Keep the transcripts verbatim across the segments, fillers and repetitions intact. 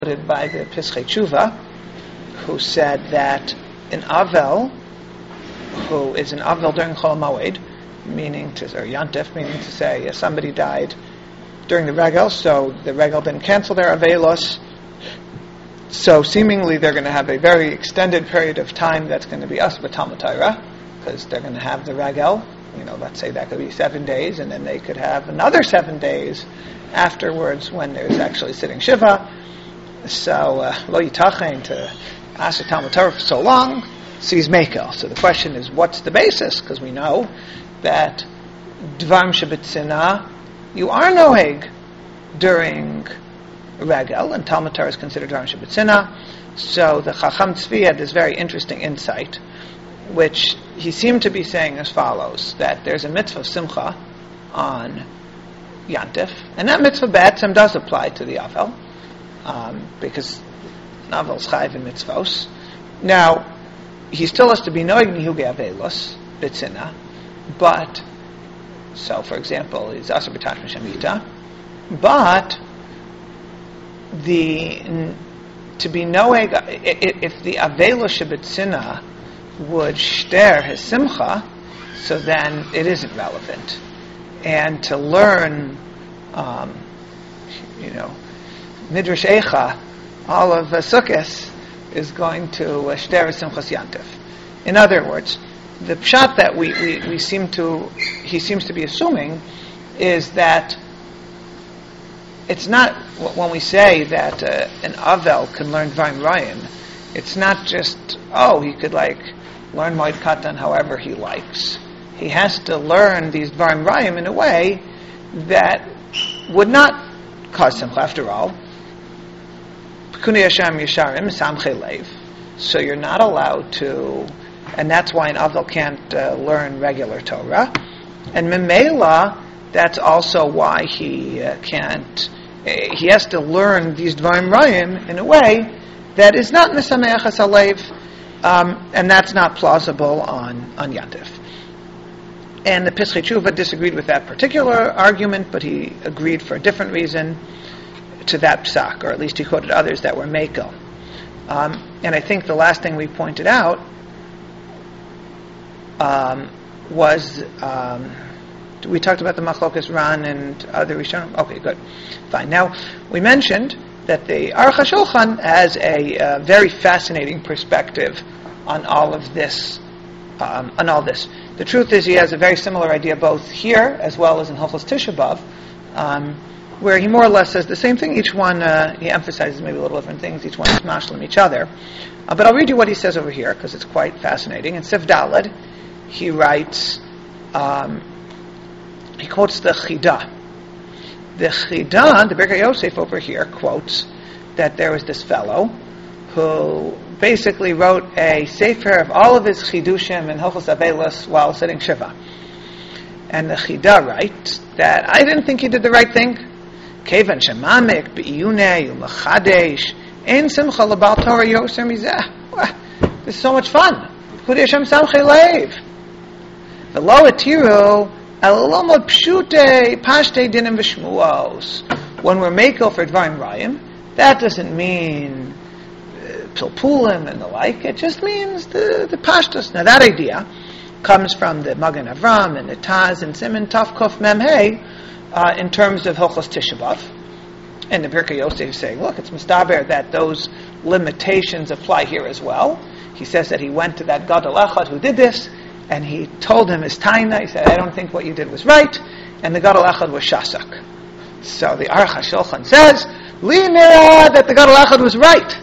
by the Pischei Tshuva, who said that an Avel, who is an Avel during Chol Moed, meaning to, or Yantif, meaning to say uh, somebody died during the Regel, so the Regel didn't cancel their Avelos, so seemingly they're going to have a very extended period of time that's going to be us with Talmud Torah, because they're going to have the Regel, you know, let's say that could be seven days, and then they could have another seven days afterwards when there's actually sitting Shiva. So, lo yitachen to ask the Talmud Torah for so long, sees Mekel. So the question is, what's the basis? Because we know that Dvarim Shebetzina, you are noeg during Regel, and Talmud Torah is considered Dvarim Shebetzina. So the Chacham Tzvi had this very interesting insight, which he seemed to be saying as follows, that there's a mitzvah of Simcha on Yantif, and that mitzvah B'etzem does apply to the Avel. Um, because Navel's Chayv and Mitzvos. Now, he still has to be Noeg Nihuge Avelos, Bitzina, but, so for example, he's Asar B'Tashma Shemita, but the, to be Noeg, if the Avelos Shebitzina would shter his Simcha, so then it isn't relevant. And to learn, um, you know, Midrash Eicha, all of uh, Sukkot, is going to uh, shter Simchas Yantif. In other words, the pshat that we, we, we seem to, he seems to be assuming, is that it's not, when we say that uh, an Avel can learn Dvarim Rayim, it's not just, oh, he could like learn Moed Katan however he likes. He has to learn these Dvarim Rayim in a way that would not cause Simcha, after all. So you're not allowed to, and that's why an Avel can't uh, learn regular Torah. And Memela, that's also why he uh, can't, uh, he has to learn these Dvarim Rayim in a way that is not Mesameach HaSalev, um, and that's not plausible on, on Yantif. And the Pischei Tshuva disagreed with that particular argument, but he agreed for a different reason to that psak, or at least he quoted others that were mekel. Um, and I think the last thing we pointed out um, was um, we talked about the Machlokas Ran and other Rishonim. Okay, good, fine. Now we mentioned that the Aruch HaShulchan has a uh, very fascinating perspective on all of this. Um, on all this, the truth is he has a very similar idea both here as well as in Hilchos Tisha B'Av. Um, where he more or less says the same thing. Each one, uh, he emphasizes maybe a little different things. Each one is mashlim each other. Uh, but I'll read you what he says over here, because it's quite fascinating. In Sif Daled, he writes, um, he quotes the Chida. The Chida, the Birkei Yosef over here, quotes that there was this fellow who basically wrote a sefer of all of his chidushim and Hilchos Avelos while sitting Shiva. And the Chida writes that I didn't think he did the right thing. Kevan shemamek be'iyunei u'machadesh ein simcha l'bal Torah yoser mizeh. This is so much fun. Kudi Hashem samchei leiv. V'lo atiru el lomod pshutei pashtei dinim v'shmuos. When we're mekel for Dvarim Rayim, that doesn't mean uh, pilpulim and the like. It just means the, the pashtos. Now that idea comes from the Magen Avram and the Taz and Siman Taf Kuf Mem Hey uh, in terms of Hilchos Tisha B'Av. And the Birkei Yosef is saying, look, it's mistaber that those limitations apply here as well. He says that he went to that Gadol Echad who did this, and he told him his taina. He said, I don't think what you did was right, and the Gadol Echad was Shasak. So the Aruch HaShulchan says, Li nira that the Gadol Echad was right.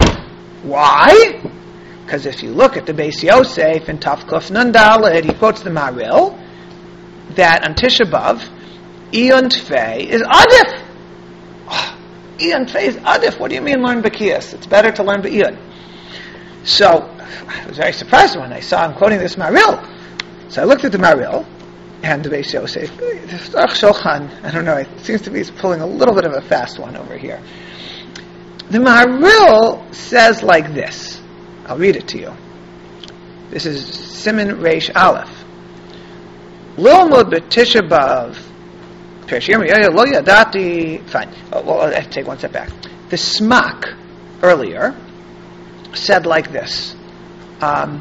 Why? Because if you look at the Beis Yosef in Tafkuf Nun Daled, he quotes the Maril that on Tisha B'Av, Iyun Tfei is Adif. Oh, Iyun Tfei is Adif. What do you mean learn B'kiyas? It's better to learn B'Iyun. So I was very surprised when I saw him quoting this Maril. So I looked at the Maril and the Beis Yosef. Aruch Shulchan, I don't know, it seems to be pulling a little bit of a fast one over here. The Maril says like this. I'll read it to you. This is Siman Reish Aleph. Lilmud b'Tisha B'Av Fine. Oh, well, I have to take one step back. the Smak earlier said like this. Um,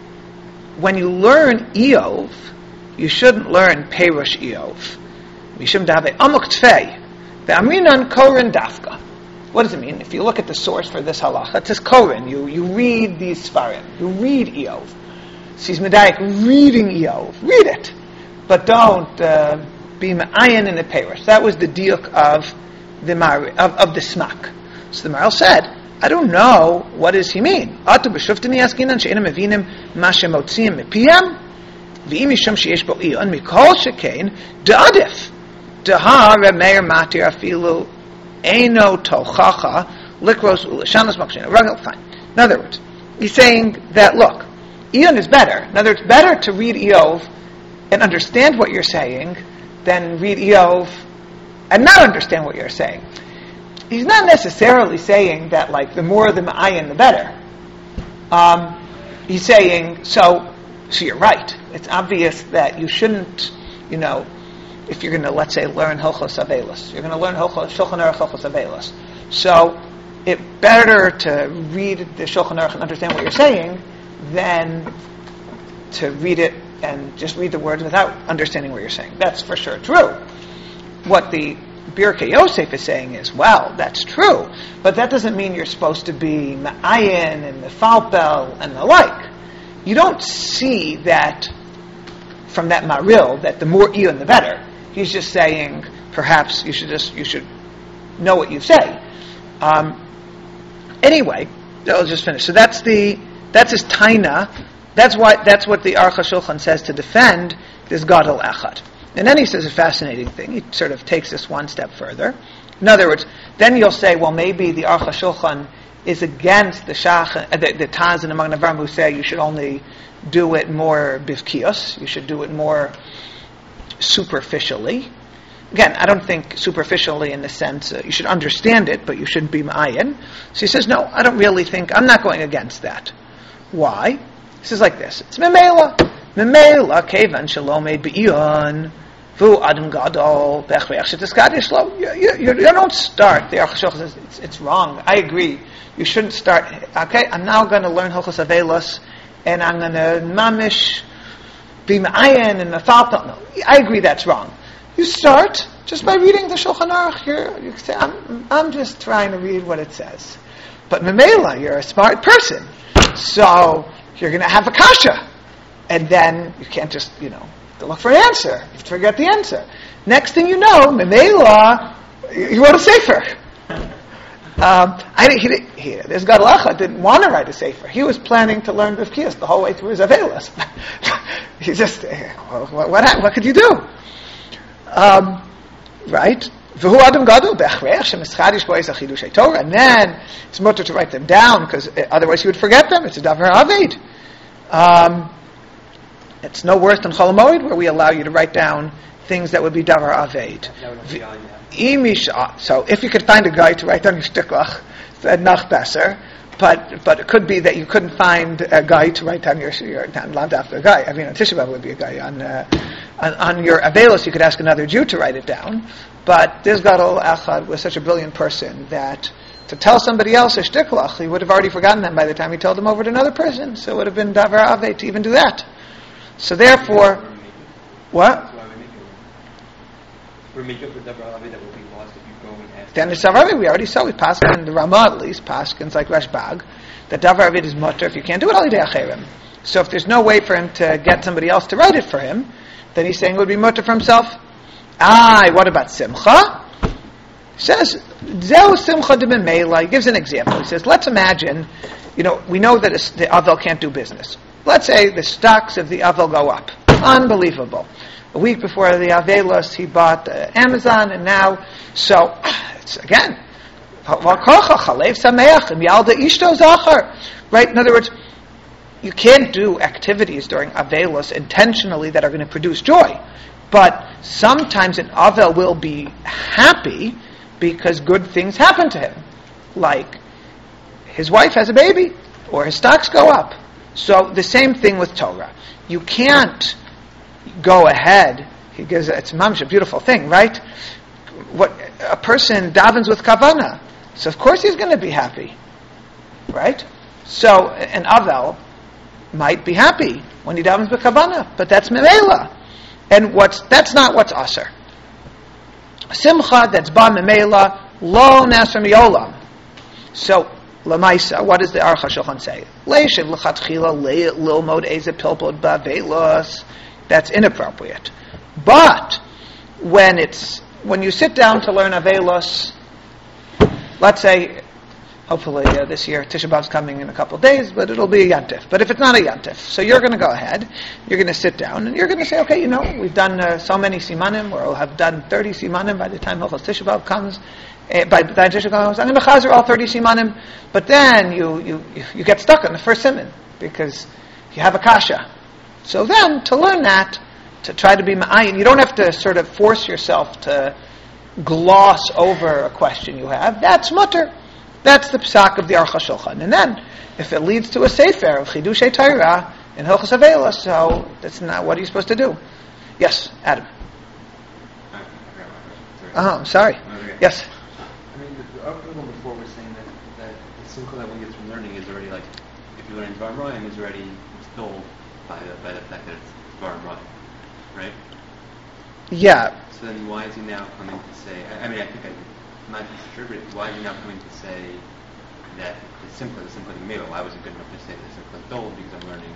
when you learn Eov, you shouldn't learn Perush Eov. Mishum dave amuk tfei, ve'amrinan korin dafka. What does it mean? If you look at the source for this halacha, it says korin. You you read these svarim. You read Eov. She's medayik reading Eov. Read it, but don't uh, be ma'ayin in the Perush. That was the diuk of the Mar of, of the Smak. So the Maral said, I don't know, what does he mean? Atu b'shuftini askinan she'enam mevinim ma shemotzim mepiyam v'im mishum sheyesh bo iyon mikol shekein da'adif daha remeir matir afilu eino tochacha likros u'lashanas makshina. Fine. In other words, he's saying that, look, Eon is better. In other words, better to read Eov and understand what you're saying than read Eov and not understand what you're saying. He's not necessarily saying that, like, the more the ma'ayin, the better. Um, he's saying, so, so you're right. It's obvious that you shouldn't, you know, if you're going to, let's say, learn Hilchos Avelos, you're going to learn Hilchos Shulchan Aruch Hilchos Avelos. So, it's better to read the Shulchan Aruch and understand what you're saying than to read it and just read the words without understanding what you're saying. That's for sure true. What the Birkei Yosef is saying is, well, that's true, but that doesn't mean you're supposed to be ma'ayin and mefalpel and the like. You don't see that from that maril that the more iyun the better. He's just saying perhaps you should just you should know what you say. Um, anyway, I'll just finish. So that's the that's his taina. That's why that's what the Aruch HaShulchan says to defend this gadol echad. And then he says a fascinating thing. He sort of takes this one step further. In other words, then you'll say, well, maybe the Aruch HaShulchan is against the Shach, uh, the, the Taz and the Magen Avraham who say you should only do it more bivkios, you should do it more superficially. Again, I don't think superficially in the sense uh, you should understand it, but you shouldn't be ma'ayin. So he says, no, I don't really think, I'm not going against that. Why? He says like this, it's memela. Memela kevan shalom eid be'iyon vu adam gadol bechveach shetiskadish lo. You don't start. The Aruch HaShulchan says it's, it's wrong. I agree. You shouldn't start. Okay, I'm now going to learn Hilchos Avelos, and I'm going to mamish be ma'ayin and mefalpel. No, I agree that's wrong. You start just by reading the Shulchan Aruch. You're, you say, I'm, I'm just trying to read what it says. But memela, you're a smart person, so you're going to have a kasha. And then you can't just, you know, look for an answer. You have to figure out the answer. Next thing you know, Memela, he wrote a sefer. Um, I he, he, this Gadol Echad didn't want to write a sefer. He was planning to learn Bivkias the whole way through his Avelos. He just, well, what, what, what could you do? Um, right? V'hu adam gadol b'achreich shemischadish bo'ez achidushei Torah. And then it's mutter to write them down because otherwise you would forget them. It's a davar aved. Um, It's no worse than Chol Hamoed, where we allow you to write down things that would be davar aved. So if you could find a guy to write down your shtiklach, then nach besser. But but it could be that you couldn't find a guy to write down your your land after a guy. I mean, on Tisha B'Av would be a guy. On, uh, on on your Avelos, you could ask another Jew to write it down. But this Gadol Echad was such a brilliant person that to tell somebody else a shtiklach, he would have already forgotten them by the time he told them over to another person. So it would have been davar aved to even do that. So therefore, what? We're making for davar aved that will be lost if you go and ask. Then it's davar aved. We already saw. We paskin the Ramah at least paskins like Rashbag that davar aved is mutter. If you can't do it, alidei acherim. So if there's no way for him to get somebody else to write it for him, then he's saying it would be mutter for himself. Ah, what about simcha? He says zeu simcha de memela. He gives an example. He says, let's imagine, you know, we know that the Avel can't do business. Let's say the stocks of the Avel go up. Unbelievable. A week before the Avelos, he bought uh, Amazon, and now, so, it's again, right? In other words, you can't do activities during Avelos intentionally that are going to produce joy. But sometimes an Avel will be happy because good things happen to him. Like, his wife has a baby, or his stocks go up. So the same thing with Torah. You can't go ahead. He gives it's mamish, a beautiful thing, right? What a person davens with kavana. So of course he's going to be happy, right? So an Avel might be happy when he davens b'kavana, but that's memela, and what's that's not what's aser. Simcha that's ba memela lo nasr miolam. So lamaisa, what does the Aruch HaShulchan say? Leishiv l'chatchila lilmod eze pilpod ba'velos. That's inappropriate. But when it's when you sit down to learn avelos, let's say, hopefully uh, this year Tisha B'Av's coming in a couple of days, but it'll be a yantif. But if it's not a yantif, so you're going to go ahead, you're going to sit down, and you're going to say, okay, you know, we've done uh, so many simanim, or we'll have done thirty simanim by the time Hilchos Tisha B'Av comes. Uh, by the time Tisha B'Av comes, I'm going to chazer all thirty simanim. But then you, you you get stuck on the first siman because you have a kasha. So then to learn that, to try to be ma'ayin, you don't have to sort of force yourself to gloss over a question you have. That's mutter. That's the psak of the Aruch HaShulchan. And then, if it leads to a sefer of Chidushay Torah in Hilchos Avelos, so that's not what are you supposed to do? Yes, Adam. Oh, sorry. Okay. Yes. I mean, the, the other one before was saying that, that the simcha that one gets from learning is already like, if you learn Dvar Rayim, is already installed by the by the fact that it's Dvar Rayim, right? Yeah. So then, why is he now coming to say? I, I mean, I think I might misinterpret it. Why is he now coming to say that the simcha, the simcha mila? Why was it good enough to say the simcha dol because I'm learning?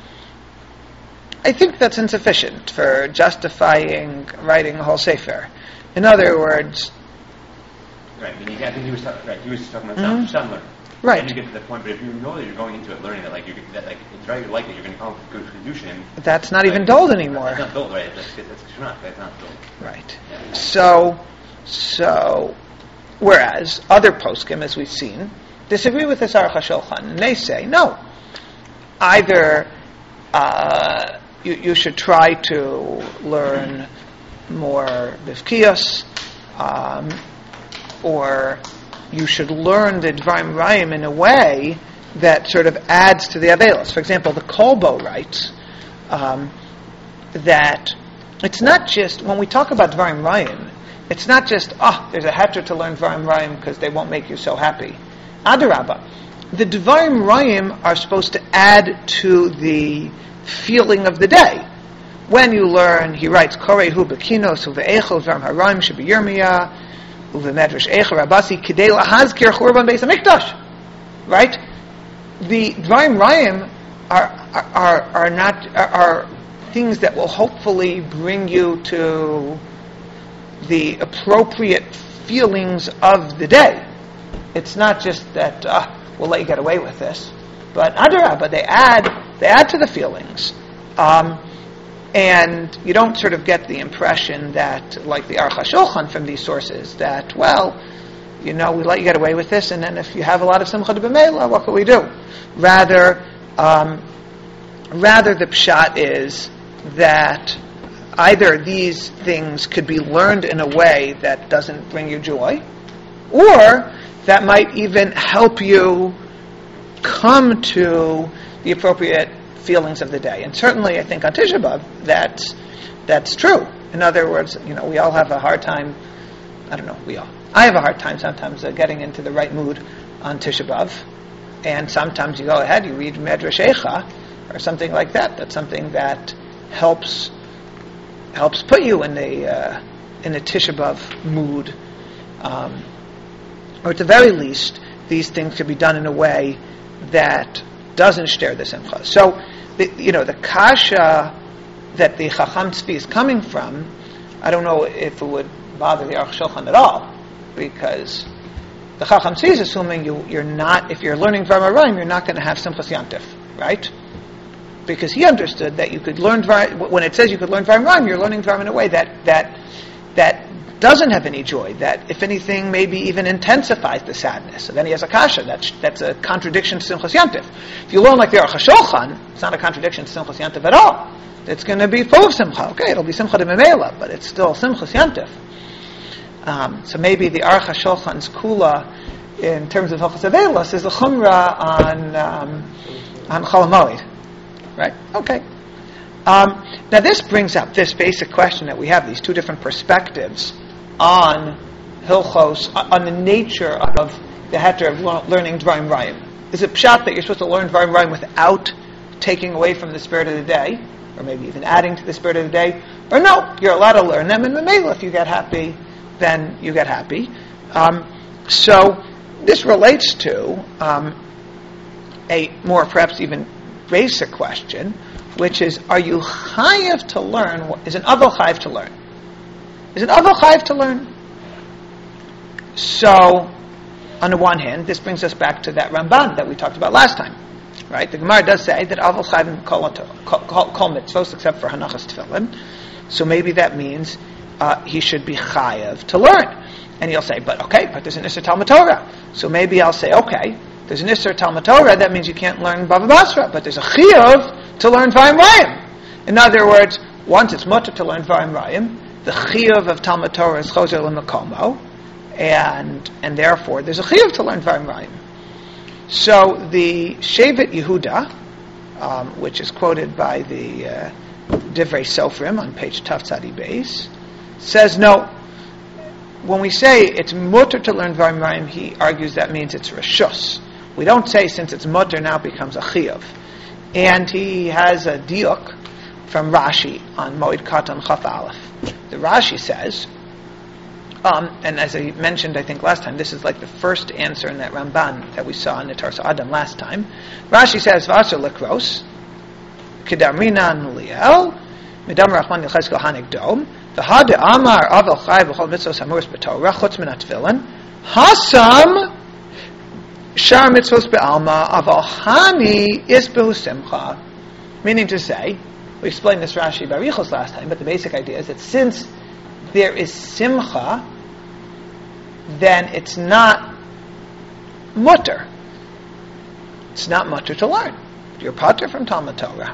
I think that's insufficient for justifying writing a whole sefer. In other words, right. I mean, he, I think he was talking. Right. He was just talking about mm-hmm. some learning. Right. And you get to the point, but if you know that you're going into it learning that, like, you that, like, it's very likely you're going to come up with good kedushin. That's not like, even dold anymore. That's not dold, right? That's that's kshunat. That's not dold. Right. Yeah. So, so, whereas other poskim, as we've seen, disagree with this Aruch HaShulchan, and they say no. Either uh, you, you should try to learn more bifkiyos, um, or you should learn the Dvarim Rayim in a way that sort of adds to the Avelos. For example, the Kolbo writes um, that it's not just, when we talk about Dvarim Rayim, it's not just, ah, oh, there's a heter to learn Dvarim Rayim because they won't make you so happy. Adarabba. The Dvarim Rayim are supposed to add to the feeling of the day. When you learn, he writes, Korehu Bekinos Uve'echel Dvarim Harayim Shebi Yirmiyah Uvemedrash Eicha Rabasi Kidei Lahazkir Churban Beis HaMikdash. Right? The Dvarim Rayim are are are not are, are things that will hopefully bring you to the appropriate feelings of the day. It's not just that uh, we'll let you get away with this, but adarabah, they add they add to the feelings. Um, And you don't sort of get the impression that, like the Aruch HaShulchan from these sources, that, well, you know, we let you get away with this, and then if you have a lot of simcha de b'meila, what can we do? Rather, um, rather the pshat is that either these things could be learned in a way that doesn't bring you joy, or that might even help you come to the appropriate feelings of the day. And certainly, I think on Tisha B'Av, that's, that's true. In other words, you know, we all have a hard time, I don't know, we all, I have a hard time sometimes uh, getting into the right mood on Tisha B'Av. And sometimes you go ahead, you read Medrash Eicha, or something like that. That's something that helps helps put you in the uh, in the Tisha B'Av mood. Um, or at the very least, these things could be done in a way that doesn't share the simcha. So, the, you know, the kasha that the Chacham Tzvi is coming from, I don't know if it would bother the Aruch HaShulchan at all, because the Chacham Tzvi is assuming you, you're not, if you're learning Dvar Rayim, you're not going to have Simchas Yantif, right? Because he understood that you could learn Dvar, when it says you could learn Dvar Rayim, you're learning Dvar in a way that that that doesn't have any joy, that, if anything, maybe even intensifies the sadness. So then he has a kasha. That's, that's a contradiction to Simchas Yantif. If you learn like the Aruch HaShulchan, it's not a contradiction to Simchas Yantif at all. It's going to be full of simcha. Okay, it'll be simcha de memela, but it's still Simchas Yantif. Um, so maybe the Aruch HaShulchan's kula, in terms of Hilchos Avelos, is a chumrah on, um, on Chol HaMoed. Right? Okay. Um, now this brings up this basic question that we have, these two different perspectives on Hilchos, on the nature of the heter of lo- learning Dvarim Rayim? Is it pshat that you're supposed to learn Dvarim Rayim without taking away from the spirit of the day, or maybe even adding to the spirit of the day? Or no, you're allowed to learn them, and the Mamela, if you get happy, then you get happy. Um, so this relates to um, a more perhaps even basic question, which is, are you chayav to learn? Is an aval chayav to learn? Is an aval chayav to learn? So, on the one hand, this brings us back to that Ramban that we talked about last time, right? The Gemara does say that aval chayav kol kol mitzvos except for hanachas tefillin. So maybe that means uh, he should be chayav to learn. And you'll say, but okay, but there's an Isser Talmud Torah. So maybe I'll say, okay, there's an Isser Talmud Torah, that means you can't learn Bava Basra, but there's a Chiyuv to learn Dvarim Rayim. In other words, once it's mutter to learn Dvarim Rayim, the Chiyuv of Talmud Torah is Chozer L'Makomo, and and therefore there's a Chiyuv to learn Dvarim Rayim. So the Shevet Yehuda, um, which is quoted by the uh, Divrei Sofrim on page Tav Tzadi Beis, says no. When we say it's mutter to learn Dvarim Rayim, he argues that means it's reshus. We don't say since it's mutter now it becomes a chiyuv. And he has a diuk from Rashi on Moed Katan Chaf Aleph. The Rashi says, um, and as I mentioned I think last time, this is like the first answer in that Ramban that we saw in the Tarsa Adam last time. Rashi says, Vasar lekros, Kedamrina Nuliel, Medam Rachman Yecheskel Hanik Dom, the Hade Amar Aval Chai B'chol Mitzvos Hamuris B'Torah Chutz Min HaTefillin Hasam Shar Mitzvos Be'alma Aval Hani Isbehu Simcha. Meaning to say, we explained this Rashi by Barichos last time, but the basic idea is that since there is Simcha, then it's not mutter. It's not mutter to learn. You're pater from Talmud Torah.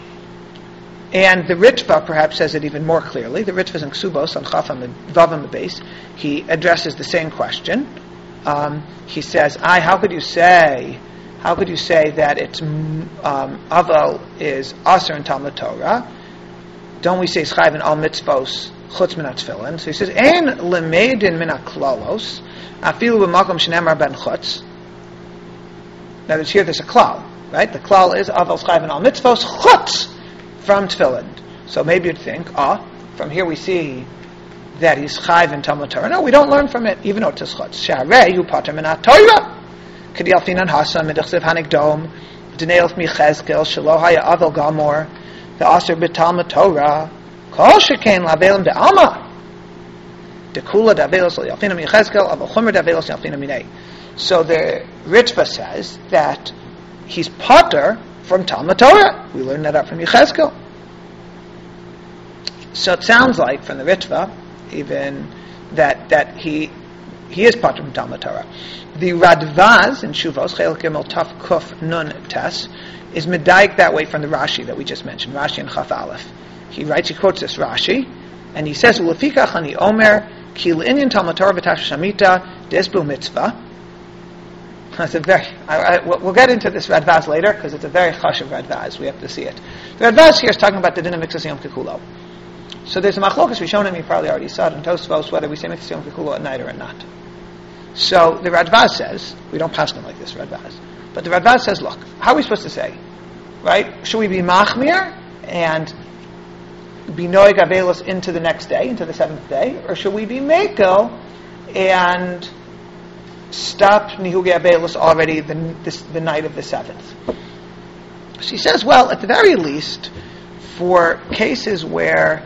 And the Ritva perhaps says it even more clearly. The Ritva is in Ksubos on Chafam Vavam base. He addresses the same question. Um, he says, "I how could you say, how could you say that it's um, Aval is Aser in Talmud Torah? Don't we say Schayv in all mitzvos chutz min hatefillin?" So he says, "Ein lemedin min haklalos afilu b'makom shenemar ben chutz." Now there's here there's a klal, right? The klal is Aval Schayv in all mitzvos chutz from tefillin. So maybe you'd think, ah, oh, from here we see that he's chayv in Talmud Torah. No, we don't learn from it, even though it's chutz. Sharei hu pater min haTorah. K'di alfinan hasam midachsev hanik dom d'neilf michezkel shelo haya avel gamor the aser b'Talmud Torah kol shekain lavelim de'alma dekula davelos yalfinan michezkel avel chumer davelos yalfinan minei. So the Ritva says that he's pater from Talmud Torah. We learned that out from Yechezkel. So it sounds like from the Ritva, even that that he he is part from Talmud Torah. The Radvaz in Shuvos Chel Gimel Taf Kuf Nun Tes is medayik that way from the Rashi that we just mentioned, Rashi and Chaf Aleph. He writes, he quotes this Rashi, and he says, "Ulefikach ani omer ki l'inyan Talmud Torah v'tash shamita desbu mitzvah." That's a very. I, I, we'll get into this Radvaz later because it's a very chashuv Radvaz. We have to see it. The Radvaz here is talking about the din of Mikzas Yom Kikulo. So there's a machlokas Rishonim, you probably already saw it in Tosfos, whether we say Mikzas Yom Kikulo at night or at not. So the Radvaz says, we don't pass them like this Radvaz, but the Radvaz says, look, how are we supposed to say, right? Should we be machmir and be noig avelos into the next day, into the seventh day, or should we be mekel and stop Nihuge Abelos already the, this, the night of the seventh? She says, well, at the very least, for cases where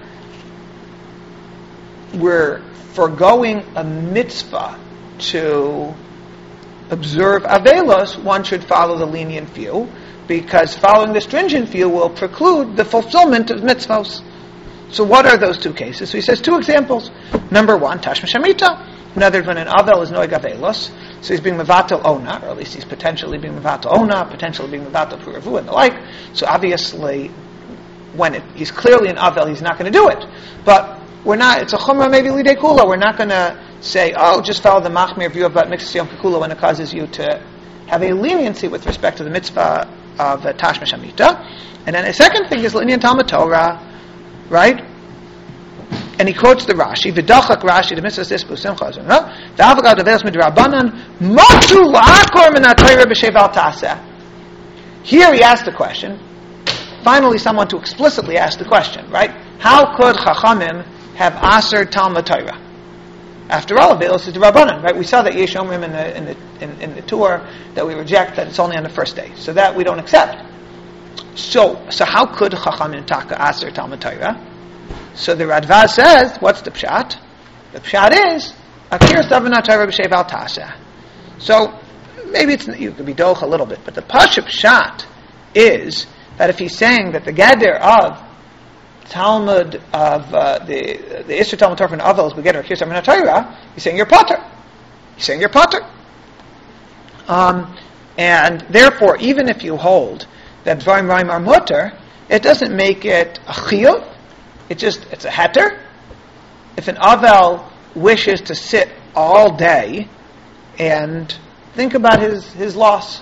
we're foregoing a mitzvah to observe Abelos, one should follow the lenient view, because following the stringent view will preclude the fulfillment of mitzvahs. So what are those two cases? So he says two examples. Number one, Tashma Shamita. In other words, when an Avel is Noeg Avelos, so he's being Mevatel Ona, or at least he's potentially being Mevatel Ona, potentially being Mevatel Puravu and the like. So obviously, when it, he's clearly an Avel, he's not going to do it. But we're not, it's a Chumrah maybe Lidei Kula, we're not going to say, oh, just follow the Machmir view about Mikzas Yom Kikulo when it causes you to have a leniency with respect to the mitzvah of uh, Tashma Shamita. And then a second thing is Linyan Talmud Torah, right? and he quotes the Rashi, V'dachak Rashi, the mitzvah dispu simcha zon, no? V'avagad aveos midrabanan, matzu la'akor min ha'torah b'sheval taseh. Here he asked the question, finally someone to explicitly ask the question, right? How could Chachamim have aser Talmud Torah? After all, Avelos is the Rabbanan, right? We saw that Yesh Omrim in the, in the, in, in the tour that we reject, that it's only on the first day. So that we don't accept. So, so how could Chachamim taka aser Talmud Torah? So the Radva says, what's the pshat? The pshat is, Akir Stavana Torah b'sheval taseh. So, maybe it's, you could be doch a little bit, but the pasha pshat is that if he's saying that the gather of Talmud of uh, the the Isser Talmud Torah and Avos we get our Akir Stavana Torah, he's saying you're potter. He's saying you're potter. Um, and therefore, even if you hold that Dvarim Raim are mutter, it doesn't make it a chiyuv. It just, it's a heter. If an Avel wishes to sit all day and think about his, his loss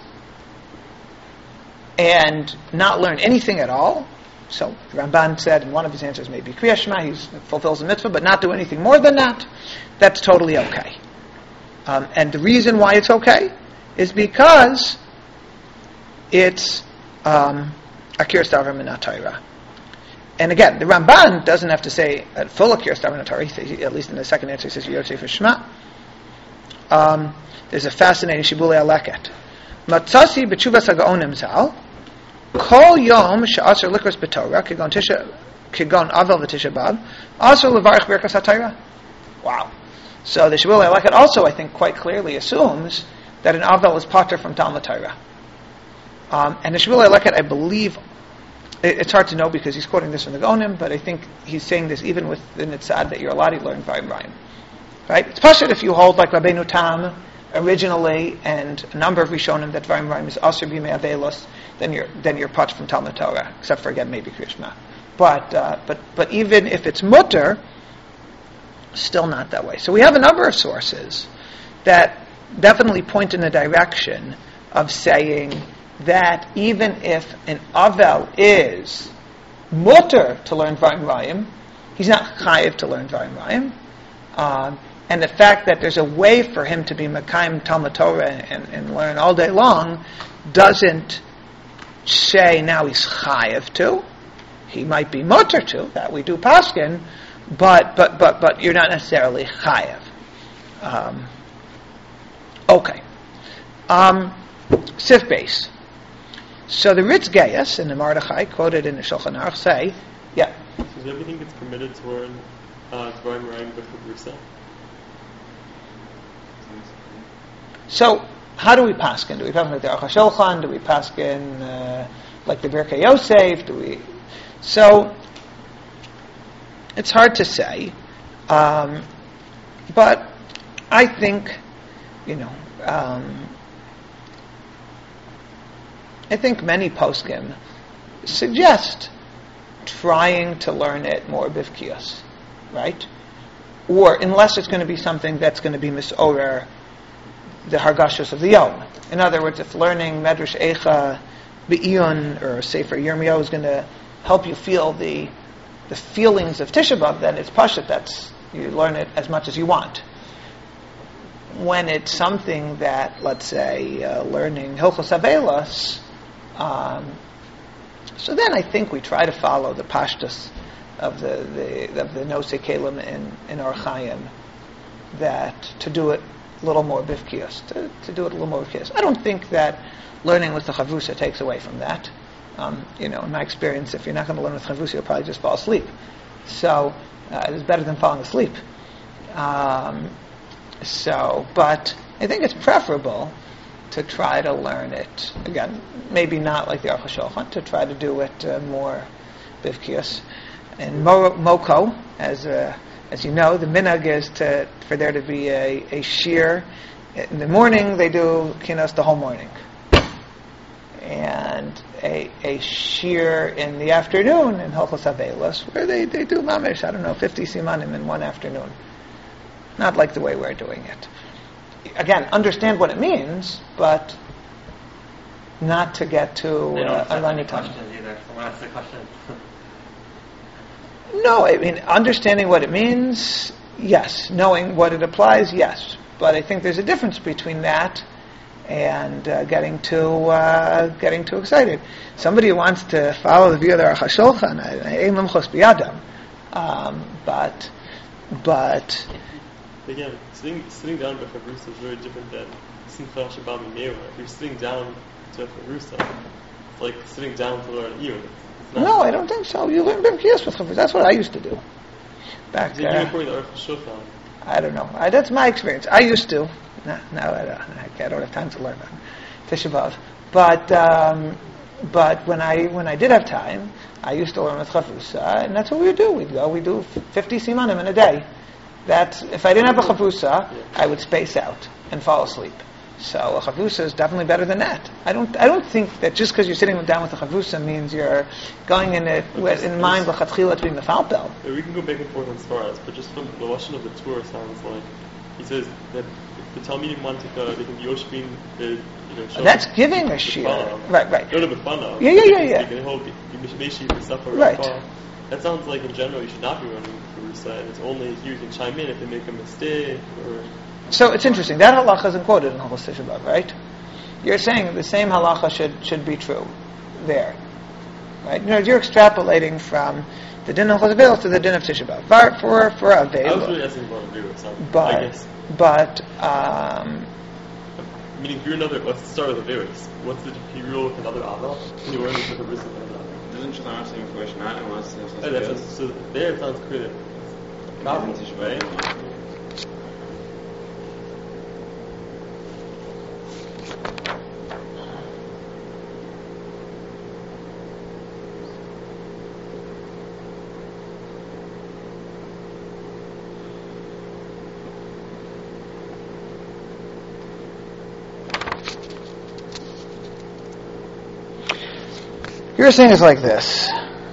and not learn anything at all, so Ramban said in one of his answers, maybe Kriya Shema, he fulfills the mitzvah, but not do anything more than that, that's totally okay. Um, and the reason why it's okay is because it's um, Akir Stavra Min HaTorah. And again, the Ramban doesn't have to say at full Akir Stavra Min HaTorah, at least in the second answer he says Yotzei for Shema. Um, there's a fascinating Shibulei Aleket. Matzasi b'tshuvas ha'gaonim zal, kol yom she'asher likros b'torah, kigon tisha, kigon avel v'tisha b'av, asher levarich b'erkas ha'torah. Wow. So the Shibulei Aleket also, I think, quite clearly assumes that an avel is pater from Talmud Torah. Um, and the Shibulei Aleket, I believe, it, it's hard to know because he's quoting this from the Gaonim, but I think he's saying this even with the Nitzad that you're allowed to learn Dvarim Raim. Right? It's pashut if you hold like Rabbeinu Tam originally and a number of Rishonim that Dvarim Raim is Asher B'mei Avelos, then you're then you're pater from Talmud Torah, except for again maybe Kriya Shema. But uh, but but even if it's mutter, still not that way. So we have a number of sources that definitely point in the direction of saying that even if an Avel is mutter to learn Dvarim Raim, he's not chayiv to learn Dvarim Raim. Um, and the fact that there's a way for him to be Mekayim Talmud Torah and, and learn all day long doesn't say now he's chayiv to. He might be mutter to, that we do paskin, but but but but you're not necessarily chayiv. Um, okay. Um, Sif base. So the Ritz Gaius and the Mordechai quoted in the Shulchan Aruch say, yeah. So is everything that's permitted to learn uh, Dvarim Raim b'chavrusa? So how do we paskin? Do we paskin like the Aruch HaShulchan? Do we paskin uh, like the Birkei Yosef? Do we? So it's hard to say, um, but I think, you know. Um, I think many poskim suggest trying to learn it more bivkios, right? Or unless it's going to be something that's going to be misorer the hargashos of the yom. In other words, if learning Medrash Eicha Be'iyun or Sefer Yirmiyahu is going to help you feel the the feelings of Tisha B'Av, then it's pashut. That's you learn it as much as you want. When it's something that, let's say, uh, learning Hilchos Avelos, um, so then I think we try to follow the pashtus of the, the of the Nosei Kelim in in Or Chaim, that to do it a little more bivkios, to, to do it a little more bivkios. I don't think that learning with the chavrusa takes away from that. Um, you know, in my experience, if you're not going to learn with chavrusa, you'll probably just fall asleep. So uh, it's better than falling asleep. Um, so, but I think it's preferable to try to learn it again. Maybe not like the Aruch HaShulchan, to try to do it uh, more bivkios. And Mo- Moko, as uh, as you know, the minhag is to for there to be a, a shir. In the morning, they do kinos the whole morning, and a a shir in the afternoon in Hilchos Avelos, where they, they do mamish. I don't know, fifty simanim in one afternoon. Not like the way we're doing it. Again, understand what it means, but not to get to They don't uh, a accept any running time. questions either. Someone asks a question. No, I mean, understanding what it means, yes. Knowing what it applies, yes. But I think there's a difference between that and uh, getting too uh, getting too excited. Somebody who wants to follow the view of the Aruch HaShulchan, ein limchos biyadam. Um, but but Again, sitting sitting down with Chavrusa is very different than Simcha Shabbat Meira. If you're sitting down to Chavrusa, it's like sitting down to learn Iyun. no, I don't think so. You learn B'mkiyas with Chavrusa. That's what I used to do. Back You're uh, according to Aruch HaShulchan. I don't know. I, that's my experience. I used to. No, no, I don't, I don't have time to learn on Tisha B'Av. But um, but when I when I did have time, I used to learn with Chavrusa, and that's what we would do. We'd go. We do fifty simanim in a day. That if I didn't have a Chavrusa, I would space out and fall asleep. So a Chavrusa is definitely better than that. I don't I don't think that just because you're sitting down with a Chavrusa means you're going in it with, in mind l'chatchila to be mefalpel. We can go back and forth on stars, but just from the lashon of the Torah sounds like he says that the Talmidim want to go, they can be Yoshvin, you know, That's giving a shir. Right, right. No, no, b'fanav. Yeah, yeah, yeah, yeah. You can hold, you mishmeshi, you suffer, Right. That sounds like in general you should not be running Chavrusa, and it's only you can chime in if they make a mistake, or... So it's interesting. That halacha isn't quoted in Hilchos Tisha B'Av, right? You're saying the same halacha should should be true there, right? You know, you're extrapolating from the din of Hilchos Avelos to the din of Tisha B'Av. For for for Avelos. I was really asking about Avelos, so but I guess. but um, meaning you're another. Let's start with Avelos. What's the P rule with another Aval? You learn with a risk of another. Doesn't just ask the information I don't want to Oh, that's a, so there it sounds clear. Right? Your thing is like this.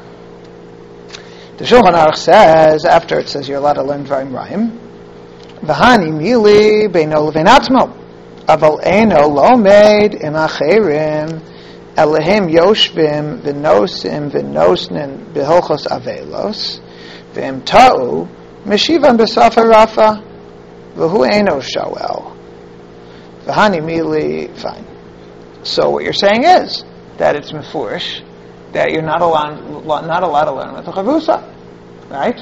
The Shulchan Aruch says, after it says you're allowed to learn Dvarim Rayim, V'hani mili beino levein atzmo, aval eino lomed im acherim, elehim yoshvim v'nosim v'nosnin b'hilchos avelos, v'im ta'u, meshivan b'safa rafa, v'hu eino shoel. V'hani mili, fine. So what you're saying is that it's mefurish, that you're not allowed, not allowed to learn with a chavrusa, right?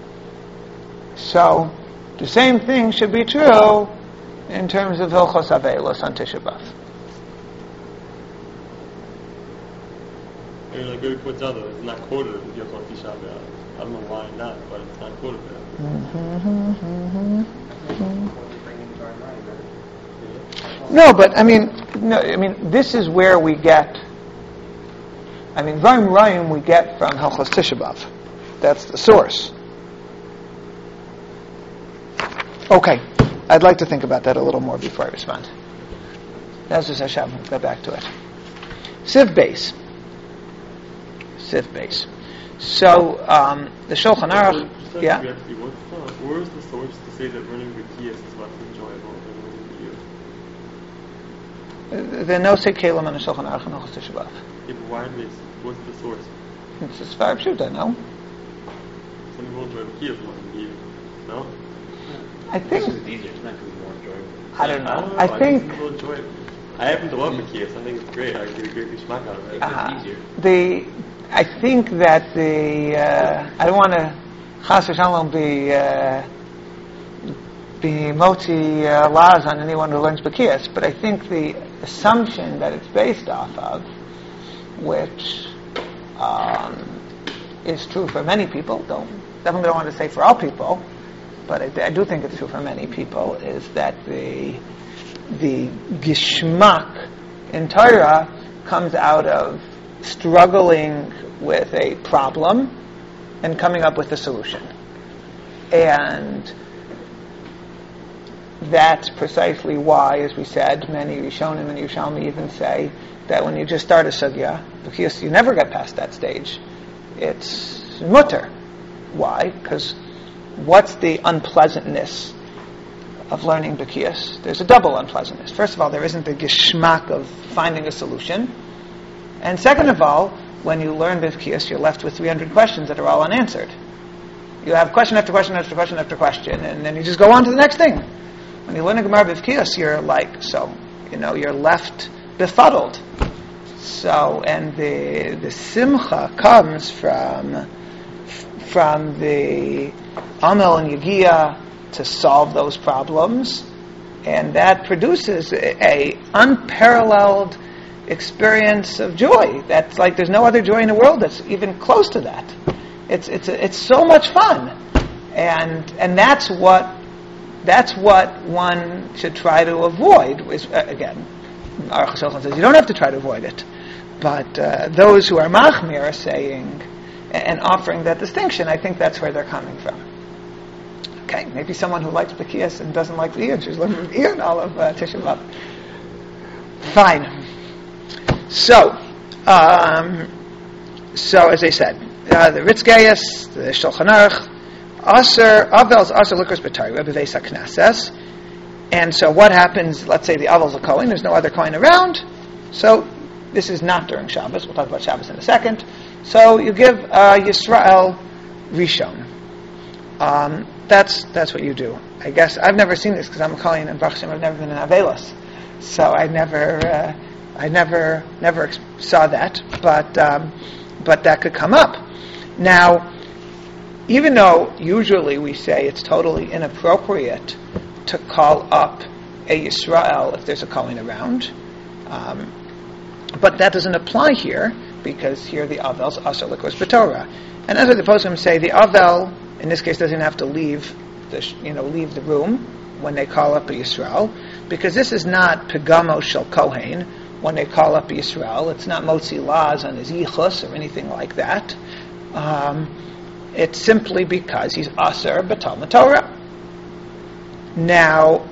So the same thing should be true in terms of Hilchos Avelos on Tisha B'Av. I mean, like Gary points out, though, it's not quoted in Hilchos Tisha B'Av. I don't know why not, but it's not quoted there. Mm-hmm, mm-hmm. No, but I mean, no, I mean, this is where we get. I mean, Dvarim Rayim we get from Hilchos Tisha B'Av. That's the source. Okay, I'd like to think about that a little more before I respond. That's just Hashem. We'll go back to it. Siv base. Siv base. So um, the Shulchan Aruch. So, Yeah. Where is the source to say that learning B'kiyas is less enjoyable than learning Iyun? The no say kelim and the Shulchan Aruch and Hilchos Tisha B'Av. Yeah, but why is what's the source? It's just Svar Pshuta, no? Some people enjoy B'kiyas more than Iyun. No? I think. It's easier. It's not going to be more enjoyable. I don't know. I don't know. I I think. think people enjoy it. I happen to love B'kiyas. I think it's great. I get a great bishmak out of it. Uh, Uh, It's easier. the I think that the uh, I don't want to chas v'shalom be uh, be moti uh, laws on anyone who learns B'kiyas, but I think the assumption that it's based off of, which um, is true for many people, don't definitely don't want to say for all people, but I, I do think it's true for many people, is that the the gishmak in Torah comes out of struggling with a problem and coming up with a solution. And that's precisely why, as we said, many Rishonim and Yerushalmi even say that when you just start a sugya, because you never get past that stage, it's mutter. Why? Because what's the unpleasantness of learning B'kiyas? There's a double unpleasantness. First of all, there isn't the geshmak of finding a solution. And second of all, when you learn B'kiyas, you're left with three hundred questions that are all unanswered. You have question after question after question after question, and then you just go on to the next thing. When you learn a Gemara Bivkiyos, you're like, so, you know, you're left befuddled. So, and the the simcha comes from from the Amel and Yagia to solve those problems, and that produces a, a unparalleled experience of joy. That's like there's no other joy in the world that's even close to that. It's it's it's so much fun, and and that's what that's what one should try to avoid. Is, uh, again, Aruch HaShulchan says you don't have to try to avoid it, but uh, those who are machmir are saying and offering that distinction. I think that's where they're coming from. Okay, maybe someone who likes Bekias and doesn't like the Iyun, she's living with Iyun all of uh, Tisha B'Av. Fine. So, um, so as I said, uh, the Ritzgayas, the Shulchan Aruch, Aser, Avel's Aser Likros B'Tari, Rebbe Veisa Knesses. And so what happens, let's say the Avel's a Kohen, there's no other Kohen around, so this is not during Shabbos, we'll talk about Shabbos in a second. So you give uh, Yisrael Rishon. Um, that's that's what you do. I guess I've never seen this because I'm a Kohen and Baruch Hashem I've never been in Avelos, so I never uh, I never never ex- saw that. But um, but that could come up. Now, even though usually we say it's totally inappropriate to call up a Yisrael if there's a Kohen around, um, but that doesn't apply here because here the Avel's Asar Likros B'Torah, and as the poskim say, the Avel in this case doesn't have to leave the you know leave the room when they call up a Yisrael, because this is not Pegamo Shel Kohen when they call up a Yisrael. It's not Motzi Laz on his Yichus or anything like that. Um, it's simply because he's Aser B'Talmud Torah. Now,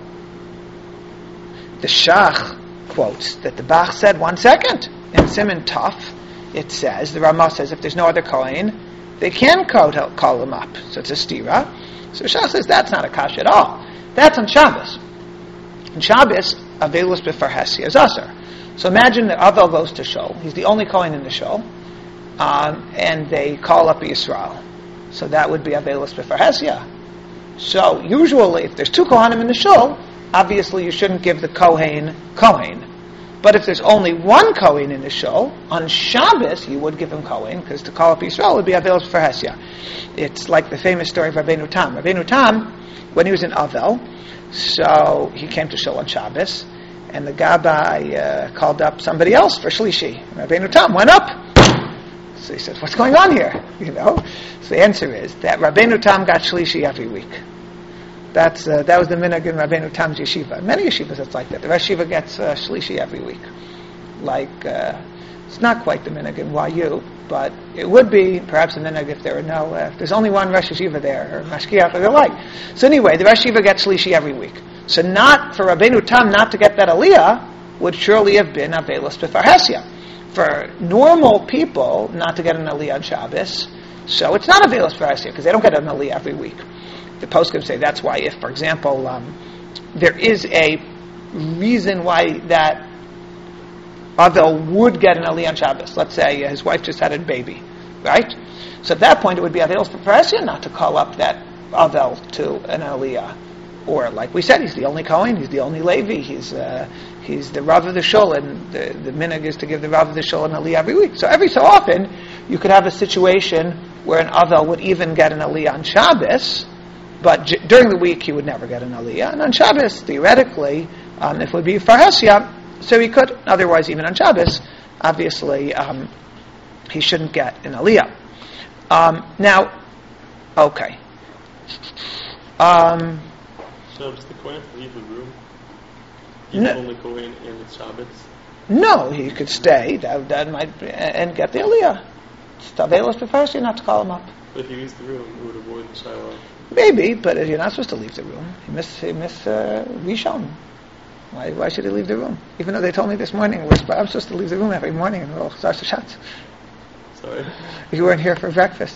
the Shach quotes that the Bach said, one second, in Siman Taf, it says, the Ramah says, if there's no other Kohen, they can call, call him up. So it's a stira. So Shach says that's not a kasha at all. That's on Shabbos. On Shabbos, Avelus B'Farhesi is Aser. So imagine that Avel goes to Shul. He's the only Kohen in the Shul. Um, and they call up a Yisrael. So that would be Avelus B'Farhesia. So usually, if there's two Kohanim in the Shul, obviously you shouldn't give the Kohen Kohen. But if there's only one Kohen in the Shul, on Shabbos you would give him Kohen, because to call up Yisrael would be Avelus B'Farhesia. It's like the famous story of Rabbeinu Tam. Rabbeinu Tam, when he was in Avel, so he came to Shul on Shabbos, and the Gabbai uh, called up somebody else for Shlishi. Rabbeinu Tam went up. So he said, what's going on here? You know? So the answer is that Rabbeinu Tam got Shlishi every week. That's uh, that was the minhag in Rabbeinu Tam's yeshiva. Many yeshivas it's like that. The Rosh Yeshiva gets uh, Shlishi every week. Like, uh, it's not quite the minhag in Y U, but it would be perhaps a minhag if there were no, uh, if there's only one Rosh Yeshiva there, or Mashkiach, or the like. So anyway, the Rosh Yeshiva gets Shlishi every week. So not, for Rabbeinu Tam not to get that aliyah would surely have been Avelus B'Farhesia. For normal people not to get an aliyah on Shabbos, so it's not Avelus B'Farhesia, because they don't get an aliyah every week. The poskim say that's why if, for example, um, there is a reason why that Avel would get an aliyah on Shabbos. Let's say uh, his wife just had a baby, right? So at that point it would be Avelus B'Farhesia not to call up that Avel to an aliyah. Or, like we said, he's the only Kohen, he's the only Levi, he's uh, he's the Rav of the Shul, and the, the minhag is to give the Rav of the Shul an aliyah every week. So every so often, you could have a situation where an Avel would even get an aliyah on Shabbos, but j- during the week he would never get an aliyah. And on Shabbos, theoretically, um, if it would be Farhesia, so he could. Otherwise, even on Shabbos, obviously, um, he shouldn't get an aliyah. Um, now, okay. Um... Does the Kohen have to leave the room? Even no. Only Kohen and it's Shabbos? No, he could stay. That, that might be, and get the aliyah. It's Avelus B'Farhesia not to call him up. But if he leaves the room, it would avoid the Shiloh. Maybe, but you're not supposed to leave the room. He missed, he missed uh, Rishon. Why, why should he leave the room? Even though they told me this morning, I'm supposed to leave the room every morning and we'll start the shots. Sorry? You weren't here for breakfast.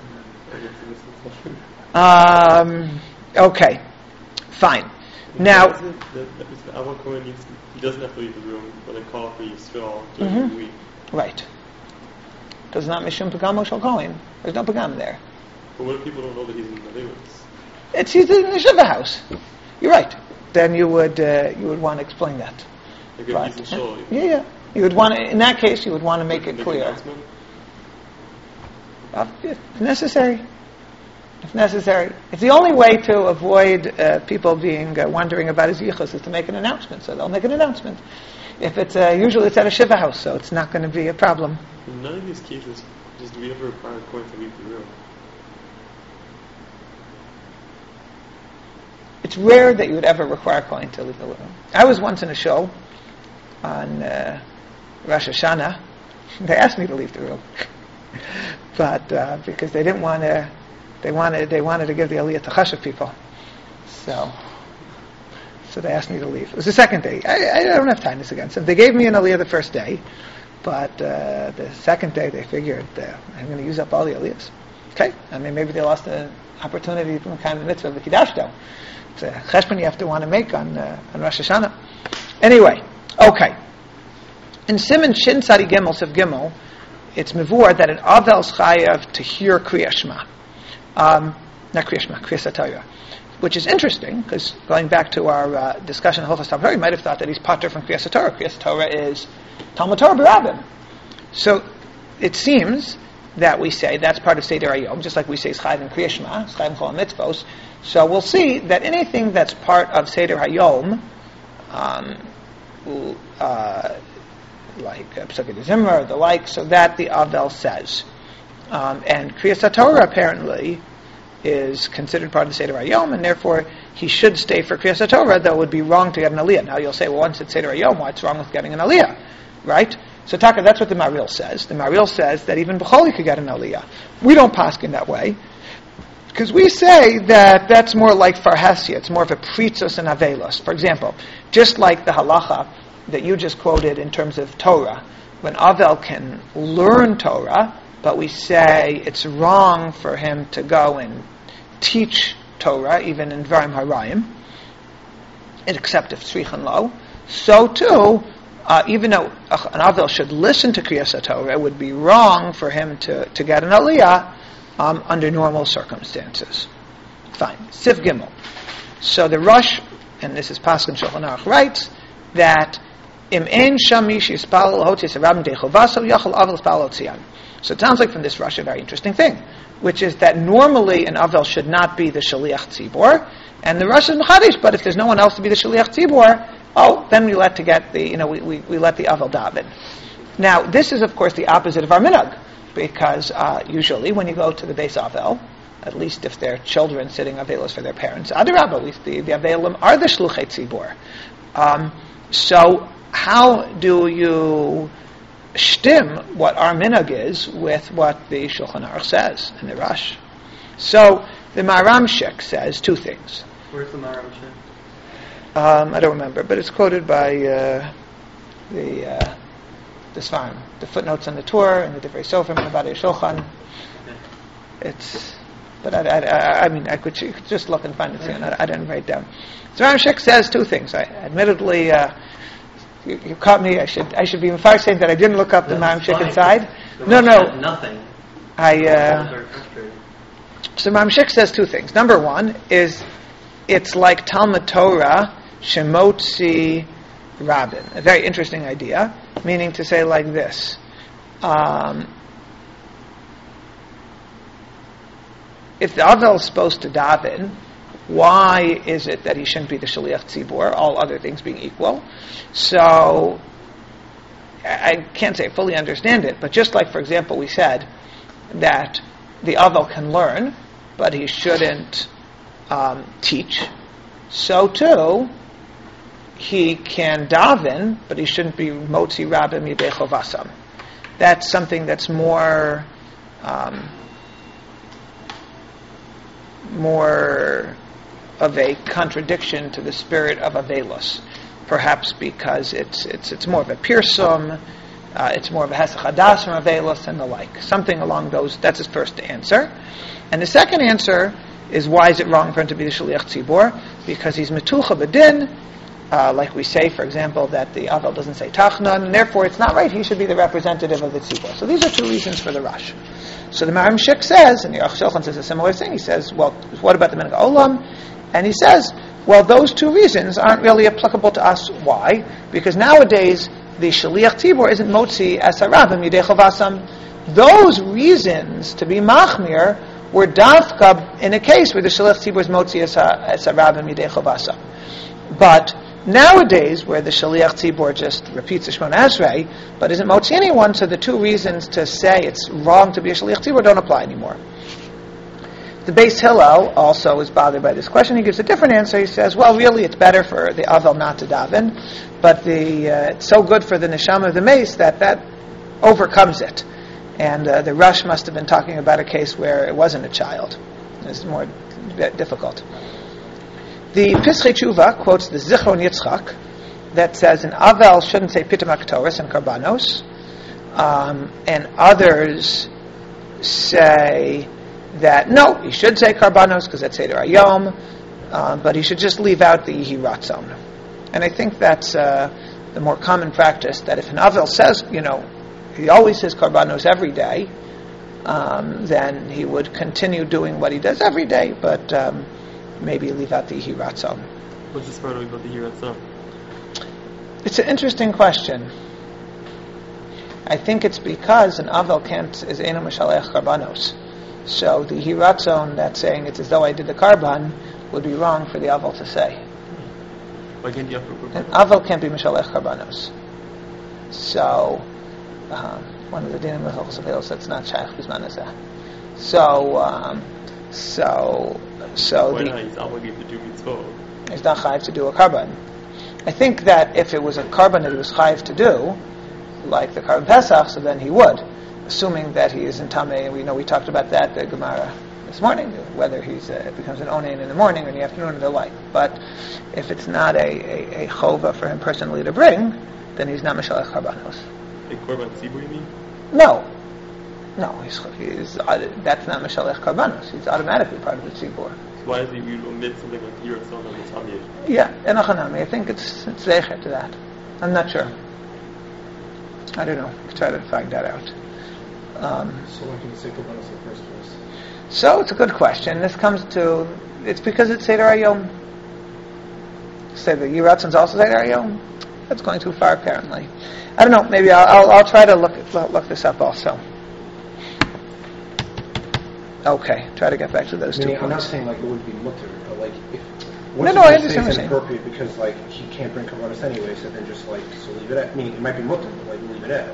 Yeah. Um, okay. Fine. Now, the, the, the Avel Kohen needs to, he doesn't have to leave the room when they call for Yisrael during mm-hmm. the week. Right. Because not Mishum Pagam Shel Kohen. There's no Pagam there. But what if people don't know that he's in the Levites? It's he's in the Shiva house. You're right. Then you would uh, you would want to explain that. Like if But, he's in Shul, yeah, yeah. You would want to, in that case, you would want to make it make clear. an announcement? Uh, if necessary. If necessary. It's the only way to avoid uh, people being uh, wondering about his yichus is to make an announcement. So they'll make an announcement. If it's uh, usually it's at a shiva house, so it's not going to be a problem. In none of these cases, just do we ever require a coin to leave the room? It's rare that you would ever require a kohen to leave the room. I was once in a show on uh, Rosh Hashanah. They asked me to leave the room, but uh, because they didn't want to, they wanted they wanted to give the aliyah to chashuv people, so so they asked me to leave. It was the second day. I, I don't have time this again. So they gave me an aliyah the first day, but uh, the second day they figured uh, I'm going to use up all the aliyahs. Okay, I mean maybe they lost the opportunity from the kind of mitzvah of the kiddush though. It's a cheshbon you have to want to make on uh, on Rosh Hashanah. Anyway, okay. In Simon Shin Tzadi Gimel Siv Gimel, it's mevur that an avel's chayav to hear Kriya Shema, um, not Kriya Shema, Kriya Torah, which is interesting because going back to our uh, discussion of Hilchos Torah, you might have thought that he's patur from Kriya Torah. Kriya Torah is Talmud Torah b'Rabbim. So it seems that we say that's part of Seder Hayom, just like we say Chayv and Kriya Shema, Chayv and Chol Mitzvos. So we'll see that anything that's part of Seder Hayom, um, uh, like uh, Pesukei de Zimra or the like, so that the Avel says. Um, and Kriyas Torah apparently is considered part of the Seder Hayom, and therefore he should stay for Kriyas Torah, though it would be wrong to get an Aliyah. Now you'll say, well, once it's Seder Hayom, what's wrong with getting an Aliyah? Right? So Taka, that's what the Maril says. The Maril says that even B'choli could get an Aliyah. We don't paskin that way, because we say that that's more like Farhasia, it's more of a Pritzus and Avelos. For example, just like the halacha that you just quoted in terms of Torah, when Avel can learn Torah, but we say it's wrong for him to go and teach Torah, even in Dvarim Harayim, except if Tzrichan Lo. So too, uh, even though an Avel should listen to Kriyas Torah, it would be wrong for him to, to get an Aliyah um, under normal circumstances. Fine. Sif Gimel. So the Rosh, and this is Paskin Shulchan Aruch, writes that Im ein shamish yispal hotis rabim dechovaso yachal avel spal otzian. So it sounds like from this Rosh a very interesting thing, which is that normally an avel should not be the shaliach tzibor, and the Rosh is mechadish. But if there's no one else to be the shaliach tzibor, oh, then we let to get the you know we, we, we let the avel daven. Now this is of course the opposite of our minhag, because uh, usually when you go to the Beis Avel, at least if they're children sitting avelos for their parents, adarabba, the the avelim are the shluchei tzibor. Um, so how do you shtim what our minhag is with what the Shulchan Aruch says in the Rosh? So the Maramshik says two things. Where's the Maramshik? Um, I don't remember, but it's quoted by uh, the uh, the Sfarim, the footnotes on the Torah and the Divrei Sofrim and the Shulchan. It's, but I, I, I mean, I could, you could just look and find it. Yeah. I, I didn't write it down. So Maramshik says two things. I admittedly. Uh, You, you caught me. I should I should be in far saying that I didn't look up the Maramshik inside. No, no. Nothing. I. Uh, so Maramshik says two things. Number one is it's like Talmud Torah Shemotzi Rabbin. A very interesting idea, meaning to say like this. Um, if the Avel is supposed to daven, why is it that he shouldn't be the Shaliach Tzibor, all other things being equal? So, I can't say I fully understand it, but just like, for example, we said that the Avel can learn, but he shouldn't um, teach, so too, he can daven, but he shouldn't be Motzi Rabbim Yidei Chovasam. That's something that's more, um, more of a contradiction to the spirit of Avelos, perhaps because it's it's it's more of a pirsum, uh, it's more of a hesach hadas from Avelos and the like, something along those. That's his first answer, and the second answer is why is it wrong for him to be the shaliach tzibor? Because he's metucha b'din Uh, like we say, for example, that the Avel doesn't say Tachnan, and therefore it's not right, he should be the representative of the Tzibor. So these are two reasons for the Rush. So the Maharam Shik says, and the Aruch Shulchan says a similar thing, he says, well, what about the Minhag Olam? And he says, well, those two reasons aren't really applicable to us. Why? Because nowadays, the Shaliach Tzibor isn't Motzi as Harabim Yidei Chavasam. Those reasons to be Machmir were Dafka in a case where the Shaliach Tzibor is Motzi as Harabim Yidei Chavasam. But nowadays, where the Shaliach Tzibor just repeats the Shemona Esrei, but isn't Motzi anyone, so the two reasons to say it's wrong to be a Shaliach Tzibor don't apply anymore. The Beis Hillel also is bothered by this question. He gives a different answer. He says, well, really, it's better for the Avel not to daven, but the uh, it's so good for the Neshama of the Mace that that overcomes it. And uh, the Rush must have been talking about a case where it wasn't a child. It's more d- difficult. The Pischei Tshuva quotes the Zichron Yitzchak that says an Avel shouldn't say Pitam HaKtoros and Karbanos, um, and others say that no, he should say Karbanos because that's Seder Hayom, uh, but he should just leave out the Yehi Ratzon. And I think that's uh, the more common practice, that if an Avel says, you know, he always says Karbanos every day, um, then he would continue doing what he does every day, but um, maybe leave out the Yehi Ratzon. What's this part about the Yehi Ratzon? It's an interesting question. I think it's because an Avel can't is Eino Mishalech Karbanos. So the Yehi Ratzon that's saying it's as though I did the Karban would be wrong for the Avel to say. Why can't you have An Avel can't be Mishalech Karbanos. So um, one of the Dinim of Hilchos Avelos that's not Shaykh Bizman Hazeh. So um, so so Why the, not? He's obligated to do mitzvot. He's not chayiv to do a Karban. I think that if it was a Karban that he was chayiv to do, like the Karban Pesach, so then he would, assuming that he is in Tameh. We know we talked about that, the Gemara this morning, whether he's uh, becomes an Onein in the morning or in the afternoon or the like. But if it's not a, a, a chova for him personally to bring, then he's not Mishalech Karbanos. A Korban Tzibur, you mean? No. No, he's, he's, uh, that's not Mishalech Karbanos. He's automatically part of the Tzibur. So why does he omit something like Yehi Ratzon on the Tamid? Yeah, Enochanami. I think it's it's zecher to that. I'm not sure. I don't know. Try to find that out. Um, so why can you say Karbanos in the first place? So it's a good question. This comes to, it's because it's Seder Hayom. Say the Yehi Ratzon's also Seder Hayom? That's going too far, apparently. I don't know. Maybe I'll I'll, I'll try to look look this up also. Okay, try to get back to those I mean, two I'm not points. saying like it would be mutter, but like if No, no, I understand what it's you're saying. inappropriate because like he can't bring Karbanos anyway, so then just like so leave it at. I mean, it might be mutter, but like leave it at.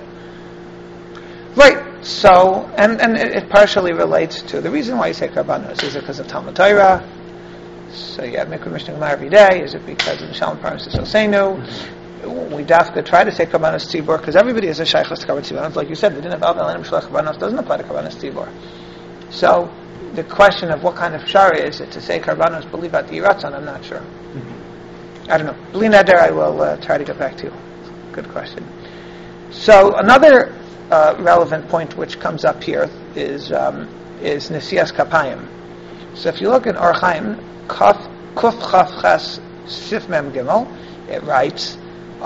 Right. So, and, and it, it partially relates to the reason why you say Karbanos. Is it because of Talmud Torah? So you have Mikra Mishnah Gemara every day. Is it because of the Shalom Parnas Soseinu? We dafka try to say Karbanos Tzibor because everybody is a Shaykhos to Karbanos Tzibor. Like you said, the din of Avel and Mishalech Karbanos doesn't apply to Karbanos Tzibor. So the question of what kind of shara is it to say Karbanos, believe out the Yehi Ratzon, I'm not sure. Mm-hmm. I don't know. Bli Neder, I will uh, try to get back to you. Good question. So another uh, relevant point which comes up here is um, is Nesias Kapayim. So if you look in Orach Chaim, Kuf Chaf Ches Sif Mem Gimel, it writes,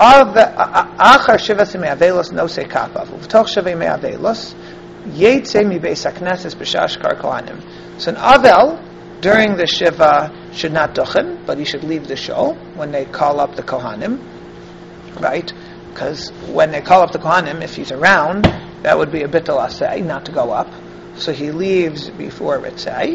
Achar Shiva Simei Avelos No Se Kapav Uvtoch Shiva Mei Avelos Yetze Mi Beis HaKnesses B'Shash Kar Kohanim. So an Avel during the Shiva should not duchen, but he should leave the shul when they call up the Kohanim, right? Because when they call up the Kohanim, if he's around, that would be a bittul aseh, not to go up. So he leaves before Ritzeh.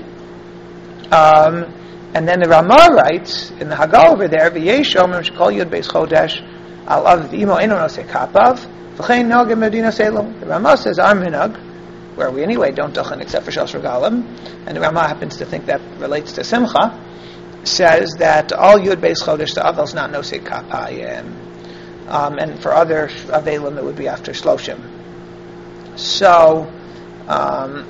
Um, and then the Ramah writes in the Hagal over there, V'yesh Omer Shekol Yud Beis Chodesh Al Av V'imo Eno No Se Kapav V'chein Nogim Medina Selom. The Ramah says our minhag, where we anyway don't duchen except for Shalosh Regalim, and the Ramah happens to think that relates to Simcha, says that all Yud Beis Chodesh the Avel's not No Se Kapayim. Um, and for other Avelim it would be after Shloshim. So, um,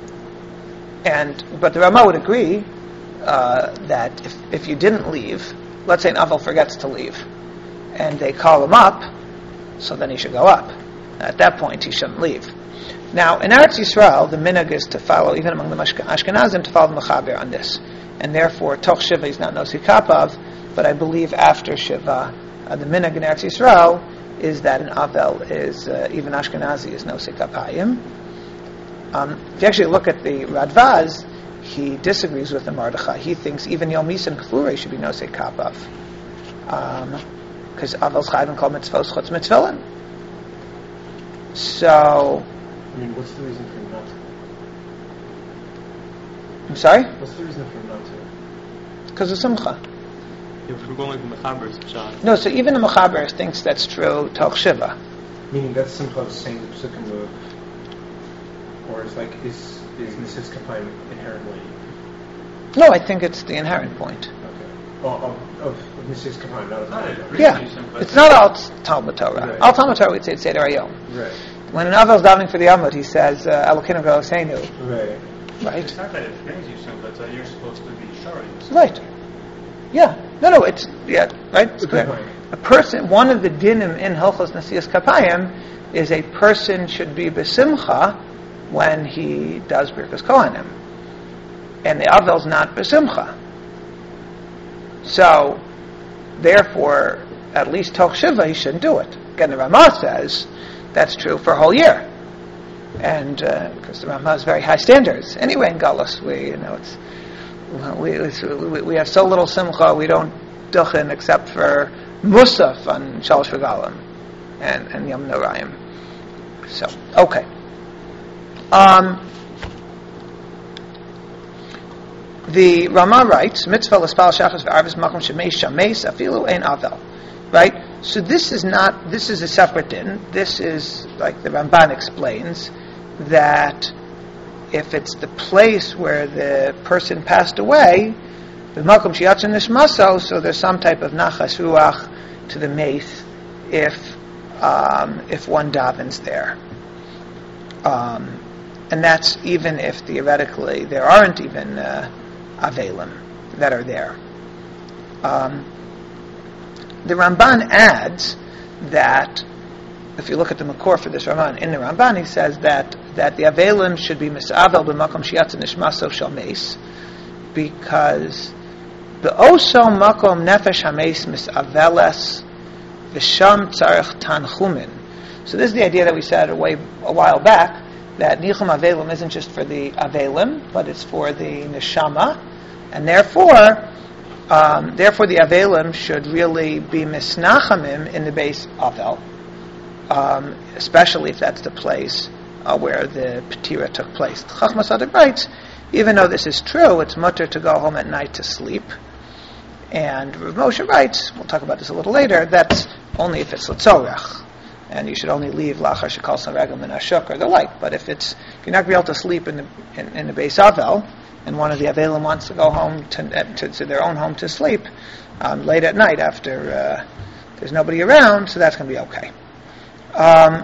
and but the Ramah would agree uh, that if, if you didn't leave, let's say an Avel forgets to leave, and they call him up, so then he should go up. At that point, he shouldn't leave. Now, in Eretz Yisrael, the minhag is to follow, even among the Ashkenazim, to follow the Mechaber on this, and therefore, Toch Shiva is not Nosi Kapav, but I believe after Shiva, uh, the minhag in Eretz Yisrael is that an Avel is, uh, even Ashkenazi is Nosei Kapayim. Um, if you actually look at the Radvaz, he disagrees with the Mordechai. He thinks even Yom Yis and Kfurei should be Nosei Kapav. Because um, Avel's Chayvim called mitzvos chutz mitzvillin. So... I mean, what's the reason for not to? I'm sorry? What's the reason for not to? Because of Simcha. If we're going like the Mechaber's shot. No, so even the Mechaber thinks that's true, Toch Shiva. Meaning that's Simcha saying the Pesukim of, or it's like, is, is Nisis Kapayim inherently? No, I think it's the inherent point. Okay. Oh, of, of, of Nisis Kapayim, not of Not Talmud. a- Yeah, it's not all Talmud Torah. Right. All Talmud Torah would say it's Seder Hayom. Right. When an Avel's davening for the Amud, he says, Elokeinu V'Eloseinu. Right. Right? It's not that it brings you some, but uh, you're supposed to be sorry. Right. Yeah. No, no, it's, yeah, right? It's Good clear. point. A person, one of the dinim in Hilchos Nesias Kapayim is a person should be besimcha when he does Birkas Kohanim. And the Avel's not besimcha. So, therefore, at least Toch Shiva, he shouldn't do it. Again, the Ramah says that's true for a whole year. And, because uh, the Ramah has very high standards. Anyway, in Galus, we, you know, it's, we, we, we have so little simcha, we don't duchen except for Musaf on Shalosh Regalim and, and Yom Noraim. So, okay. Um, the Ramah writes, Mitzvah l'spal shachas v'arvis makom shemei shameis afilu ein avel. Right? So this is not, this is a separate din. This is, like the Ramban explains, that if it's the place where the person passed away, the makom shiyatzin nishmaso, so there's some type of nachas ruach to the meis if um, if one davens there, um, and that's even if theoretically there aren't even uh, avelim that are there. Um, the Ramban adds that if you look at the Makor for this Ramban, in the Ramban he says that, that the Avelim should be Misavel b'makom shiyatzin nishmaso shel meis, because the Oso makom nefesh hameis misaveles v'sham tzarech tanchumin. So this is the idea that we said a, way, a while back, that Nichum Avelim isn't just for the Avelim, but it's for the Neshama, and therefore um, therefore the Avelim should really be misnachamim in the base Avel. Um, especially if that's the place uh, where the Petira took place. Chachma Sadik writes, even though this is true, it's mutter to go home at night to sleep. And Rav Moshe writes, we'll talk about this a little later, that's only if it's L'tzorech. And you should only leave Lachar Shekal Sanregam and Ashuk or the like. But if it's, if you're not going to be able to sleep in the, in, in the base Avel, and one of the Avelim wants to go home to, to, to their own home to sleep um, late at night after uh, there's nobody around, so that's going to be okay. Um,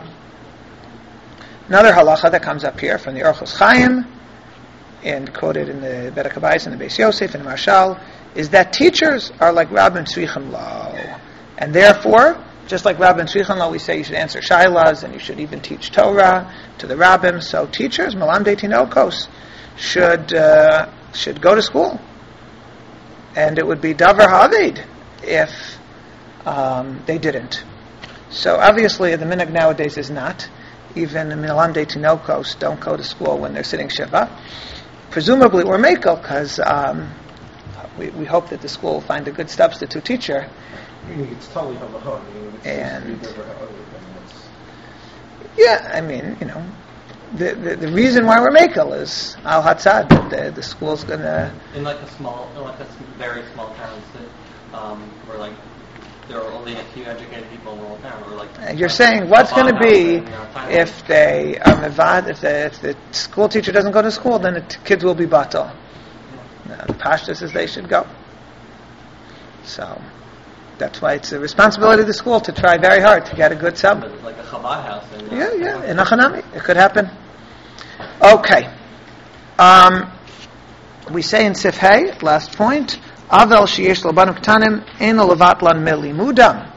another halacha that comes up here from the Orchos Chaim and quoted in the Beit HaKabayis and the Beis Yosef and the Marshal is that teachers are like Rabban Tzrichim Lo, and therefore, just like Rabban Tzrichim Lo, we say you should answer shailas and you should even teach Torah to the rabbim. So teachers, Malamdei Tinokos, should uh, should go to school, and it would be Davar Havid if um, they didn't. So obviously the minhag nowadays is not. Even the Milamdei Tinokos don't go to school when they're sitting Shiva. Presumably we're Mekel because um, we, we hope that the school will find a good substitute teacher. I mean, it's totally halacha. I mean, it's And- it's never other than this. Yeah, I mean, you know, the the, the reason why we're Mekel is Al Hatzad, that the, the school's going to... In like a small, in like a s- very small town, that, um, where like there are only a few educated people in the whole town, or like. You're like saying what's a going to farmhouse be in, uh, Thailand. if they are mevad, if the if the school teacher doesn't go to school, then the t- kids will be batal. No, the pashtus is they should go. So that's why it's the responsibility of the school to try very hard to get a good sub. But it's like a Chabad house. In, uh, Yeah, yeah, in Achanami, it could happen. Okay. Um, we say in Sif Hey, last point, Avel sheyesh labanim ktanim ein levatlan melimudam.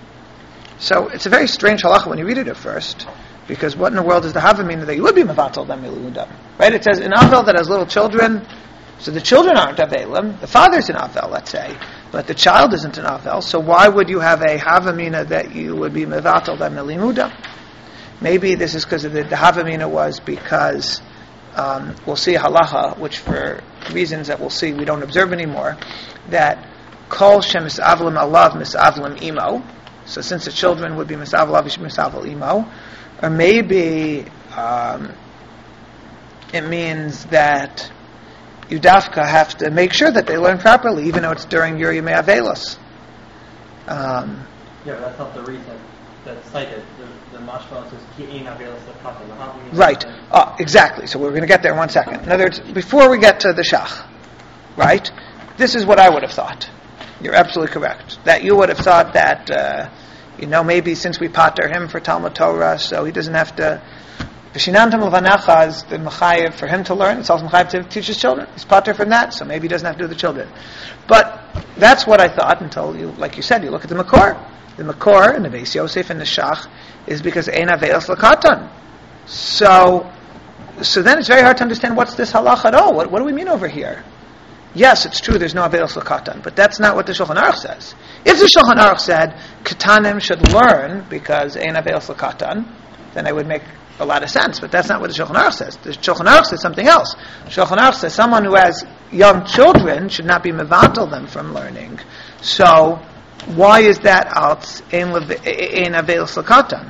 So it's a very strange halacha when you read it at first, because what in the world does the Hava mean that you would be mevatel them melimudam? Right? It says in Avel that has little children, so the children aren't Avelim, the father's in Avel, let's say, but the child isn't an avel, so why would you have a havamina that you would be mevatel them limuda? Maybe this is because of the, the havamina was because um, we'll see halacha, which for reasons that we'll see we don't observe anymore, that kol shem misavlim alav misavlim imo. So since the children would be misavel av misavel imo, or maybe um, it means that you dafka have to make sure that they learn properly, even though it's during your Yemei Avelos. Um, Yeah, but that's not the reason that's cited. The, the mashma says ki ein avelos lekatan. The havamina right. says- Oh, exactly. So we're going to get there in one second. In other words, before we get to the shach, right? This is what I would have thought. You're absolutely correct. That you would have thought that, uh, you know, maybe since we pater him for Talmud Torah, so he doesn't have to. V'shinantam levanacha is the mechayev for him to learn. It's also mechayev to teach his children. He's pater from that, so maybe he doesn't have to do the children. But that's what I thought until you, like you said, you look at the makor. The makor in the Beis Yosef and the Shach is because ein avelos lekatan. So, so then it's very hard to understand what's this halach at all. What, what do we mean over here? Yes, it's true. There's no avelos lekatan, but that's not what the Shulchan Aruch says. If the Shulchan Aruch said katanim should learn because ein avelos lekatan, then I would make a lot of sense, but that's not what the Shulchan Aruch says. The Shulchan Aruch says something else. Shulchan Aruch says someone who has young children should not be mevatel them from learning. So, why is that out in avelos lekatan?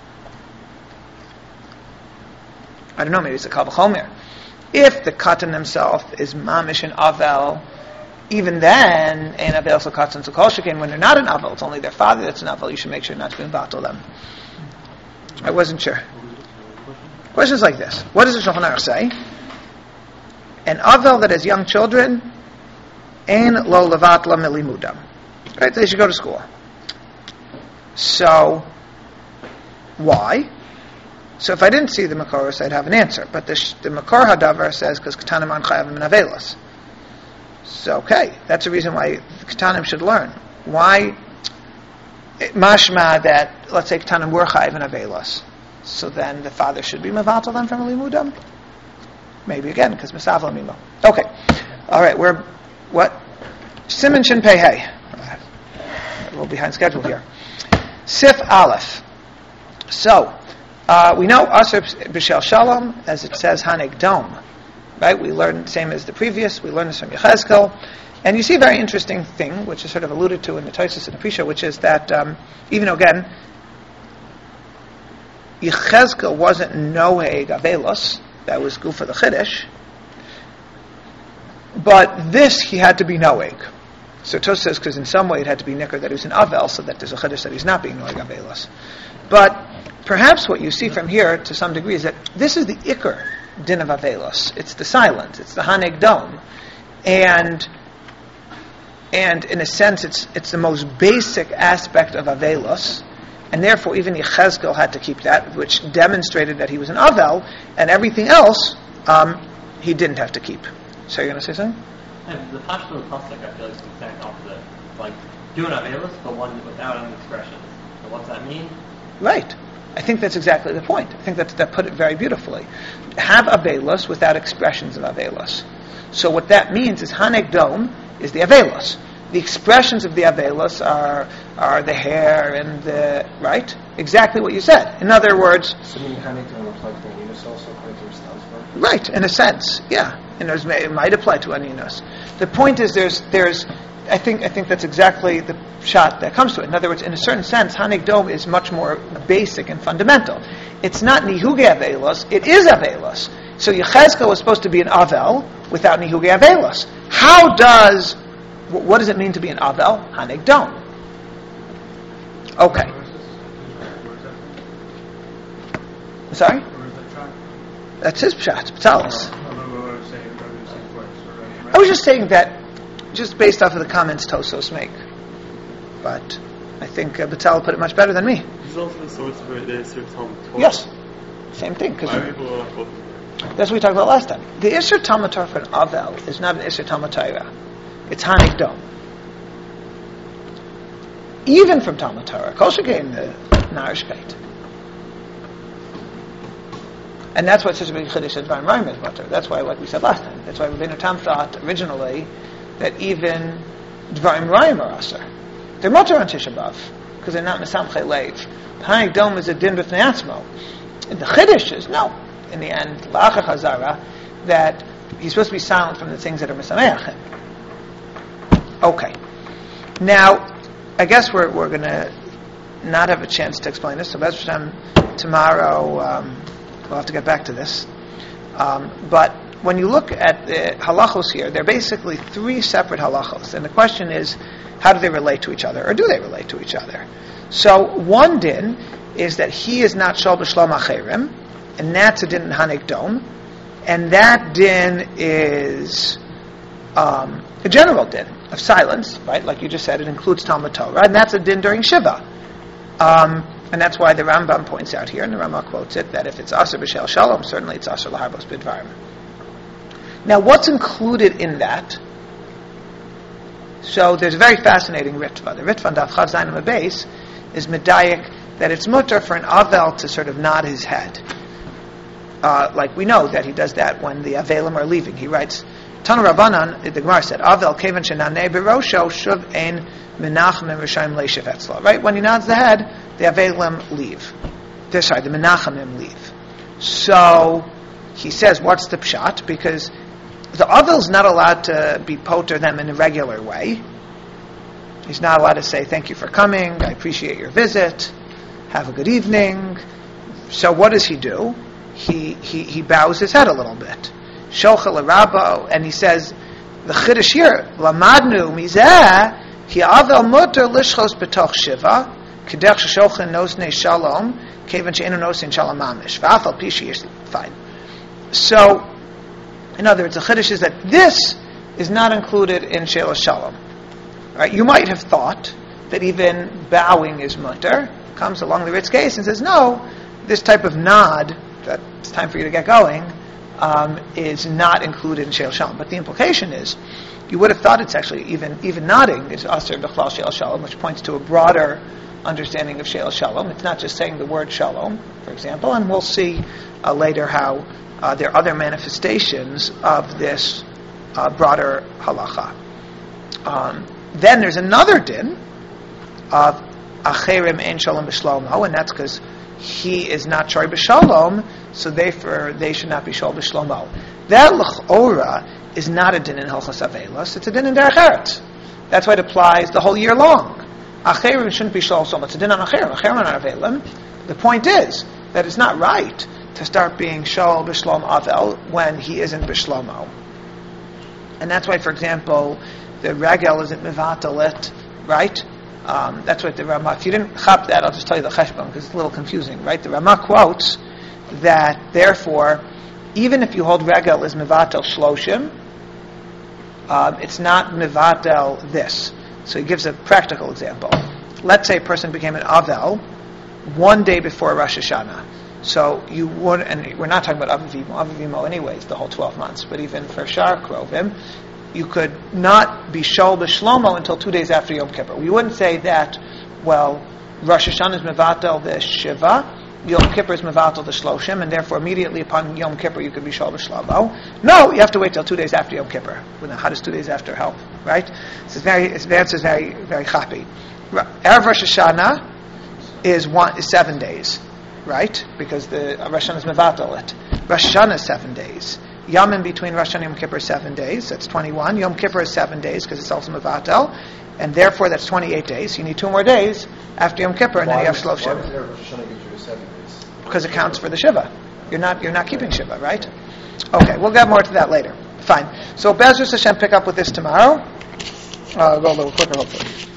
I don't know. Maybe it's a kal v'chomer. If the katan himself is mamish and avel, even then, ein avelos lekatan. So kol shekain when they're not an avel, it's only their father that's an avel. You should make sure not to mevatel them. I wasn't sure. Questions like this. What does the Shulchan Aruch say? An avel that has young children, ein lo levatla milimudam. Right? They should go to school. So, why? So if I didn't see the Makoros, I'd have an answer. But the, the Makor Hadavar says, because Katanim an chayavim in avelos. So, okay, that's the reason why the Katanim should learn. Why? Mashma that, let's say Katanim were chayav in avelos. So then the father should be mevatel them from limudam? Maybe again, because misavel mimo. Okay. All right, we're, what? Siman Shin Pei Hey. A little behind schedule here. Sif Aleph. So, uh, we know Asher B'Shel Shalom, as it says, Hanek Dom. Right? We learned, same as the previous, we learned this from Yechezkel. And you see a very interesting thing, which is sort of alluded to in the Tosfos and the Prisha, which is that, um, even though, again, Yechezkel wasn't Noeg Avelos, that was good for the Chiddush, but this he had to be Noeg. So Tos says, because in some way it had to be Nicker that he was an Avel, so that there's a Chiddush that he's not being Noeg Avelos. But perhaps what you see from here, to some degree, is that this is the Iker din of Avelos. It's the silent, it's the Haneg Dom. And and in a sense, it's it's the most basic aspect of Avelos, and therefore even Yechezkel had to keep that, which demonstrated that he was an Avel, and everything else um, he didn't have to keep. So you're going to say something? And the Pashto and Pasuk, I feel like, is the exact opposite. Like, do an avelos, but one without any expressions. So what's that mean? Right. I think that's exactly the point. I think that that put it very beautifully. Have avelos without expressions of avelos. So what that means is Haneg Dom is the avelos. The expressions of the avelos are are the hair and the right. Exactly what you said. In other words, So meaning Hanek Dom applies to Aninus also, according to Rostalsberg? right, in a sense, yeah. And there's, it might apply to Aninus. The point is, there's there's. I think I think that's exactly the shot that comes to it. In other words, in a certain sense, Haneg Dom is much more basic and fundamental. It's not Nihuge Avelos, it is Avelos. So Yechezkel was supposed to be an Avel without Nihuge Avelos. How does, what does it mean to be an Avel? Haneg Dom. Okay. Sorry? That's his pshat, Ptalis. I was just saying that, just based off of the comments Tosos make. But I think uh, Batal put it much better than me. This is also the source for the Isser Talmud Torah. Yes, same thing. Cause Why are people are both? that's what we talked about last time. The Isser Talmud Torah for an Avel is not an Isser Talmud Torah. It's Haneg Dom. Even from Talmud Torah, Kol Shekein the Narishkeit. And that's what such a big Chiddush at Dvarim Rayim is butter. That's why, like we said last time, that's why Rabbeinu Tam thought originally that even Dvarim Rayim are Aser. They're mutter on Tisha B'Av, because they're not Mesamchei Leiv. Hanik Dom is a din b'fnei atzmo. The Chiddush is, no, in the end, La'achar Chazara, that he's supposed to be silent from the things that are Mesameach him. Okay. Now, I guess we're we're going to not have a chance to explain this, so Bez Hashem, tomorrow um, we'll have to get back to this. Um, but when you look at the halachos here, they're basically three separate halachos, and the question is, how do they relate to each other, or do they relate to each other? So one din is that he is not shol b'shlom acherim, and that's a din in Hanik Dom, and that din is um, a general din of silence, right? Like you just said, it includes Talmud Torah, and that's a din during Shiva. Um, and that's why the Rambam points out here, and the Rambam quotes it, that if it's Aser b'Shel Shalom, certainly it's Aser l'harbos b'dvarim. Now, what's included in that? So there's a very fascinating Ritva. The Ritva on Daf Chav Zayin Amud Beis is medayik that it's mutter for an Avel to sort of nod his head. Uh, like we know that he does that when the Avelim are leaving. He writes, Tanu Rabbanan, the Gemara said, Avel kevan shenanei b'rosho shuv ein menachem and rishayim leishiv etzlo. Right? When he nods the head, the Avelim leave. They're, sorry, the menachemim leave. So he says, what's the pshat? Because the Avel's not allowed to be poter them in a regular way. He's not allowed to say, thank you for coming, I appreciate your visit, have a good evening. So what does he do? He he, he bows his head a little bit. Shocha l'rabo, and he says, the chiddush here, lamadnu mizeh, hi avel muter lishchos betoch shiva, kedech shoshochen nosnei shalom, kevan she'enu nosnei shalom mamish, v'afal pishi is fine. So, in other words, the chiddush is that this is not included in Sheila Shalom. Right? You might have thought that even bowing is mutter. Comes along the Ritz case and says, no, this type of nod, that it's time for you to get going, um, is not included in Sheila Shalom. But the implication is, you would have thought it's actually even even nodding is Aser B'chlal Sheila Shalom, which points to a broader understanding of Sheila Shalom. It's not just saying the word Shalom, for example, and we'll see uh, later how Uh, there are other manifestations of this uh, broader halacha. Um, then there's another din of acherim ein shalom b'shlomo, and that's because he is not shori b'shalom, so therefore they should not be shol b'shlomo. That l'chora is not a din in Hilchos Avelos; it's a din in Derech Eretz. That's why it applies the whole year long. Acherim shouldn't be shol b'shlomo. It's a din on acherim. Acherim on avelim. The point is that it's not right to start being shol b'shlom avel when he isn't b'shlomo. And that's why, for example, the regel isn't mevatalit, right? Um, that's what the Ramah, if you didn't chap that, I'll just tell you the cheshbon, because it's a little confusing, right? The Ramah quotes that, therefore, even if you hold regel is mevatel shloshim, um, it's not mevatel this. So he gives a practical example. Let's say a person became an avel one day before Rosh Hashanah. So you would, and we're not talking about Avivimo, Avivimo anyways, the whole twelve months, but even for Shar Krovim, you could not be Shol B'Shlomo until two days after Yom Kippur. We wouldn't say that, well, Rosh Hashanah is Mevatel the Shiva, Yom Kippur is Mevatel the Shloshim, and therefore immediately upon Yom Kippur you could be Shol B'Shlomo. No, you have to wait till two days after Yom Kippur. Well, now, how does two days after help, right? So it's very, it's, the answer is very, very happy. Erev Rosh Hashanah is one, is seven days. Right? Because the uh, Rosh Hashanah is mevatel it. Rosh Hashanah is seven days. Yom in between Rosh Hashanah and Yom Kippur is seven days. That's twenty-one. Yom Kippur is seven days because it's also mevatel. And therefore that's twenty-eight days. You need two more days after Yom Kippur and why then you have Shloshim. Why does Rosh Hashanah give you seven days? Because it counts for the Shiva. You're not you're not keeping Shiva, right? Okay, we'll get more to that later. Fine. So Be'ezus Hashem pick up with this tomorrow. Uh, go a little quicker hopefully.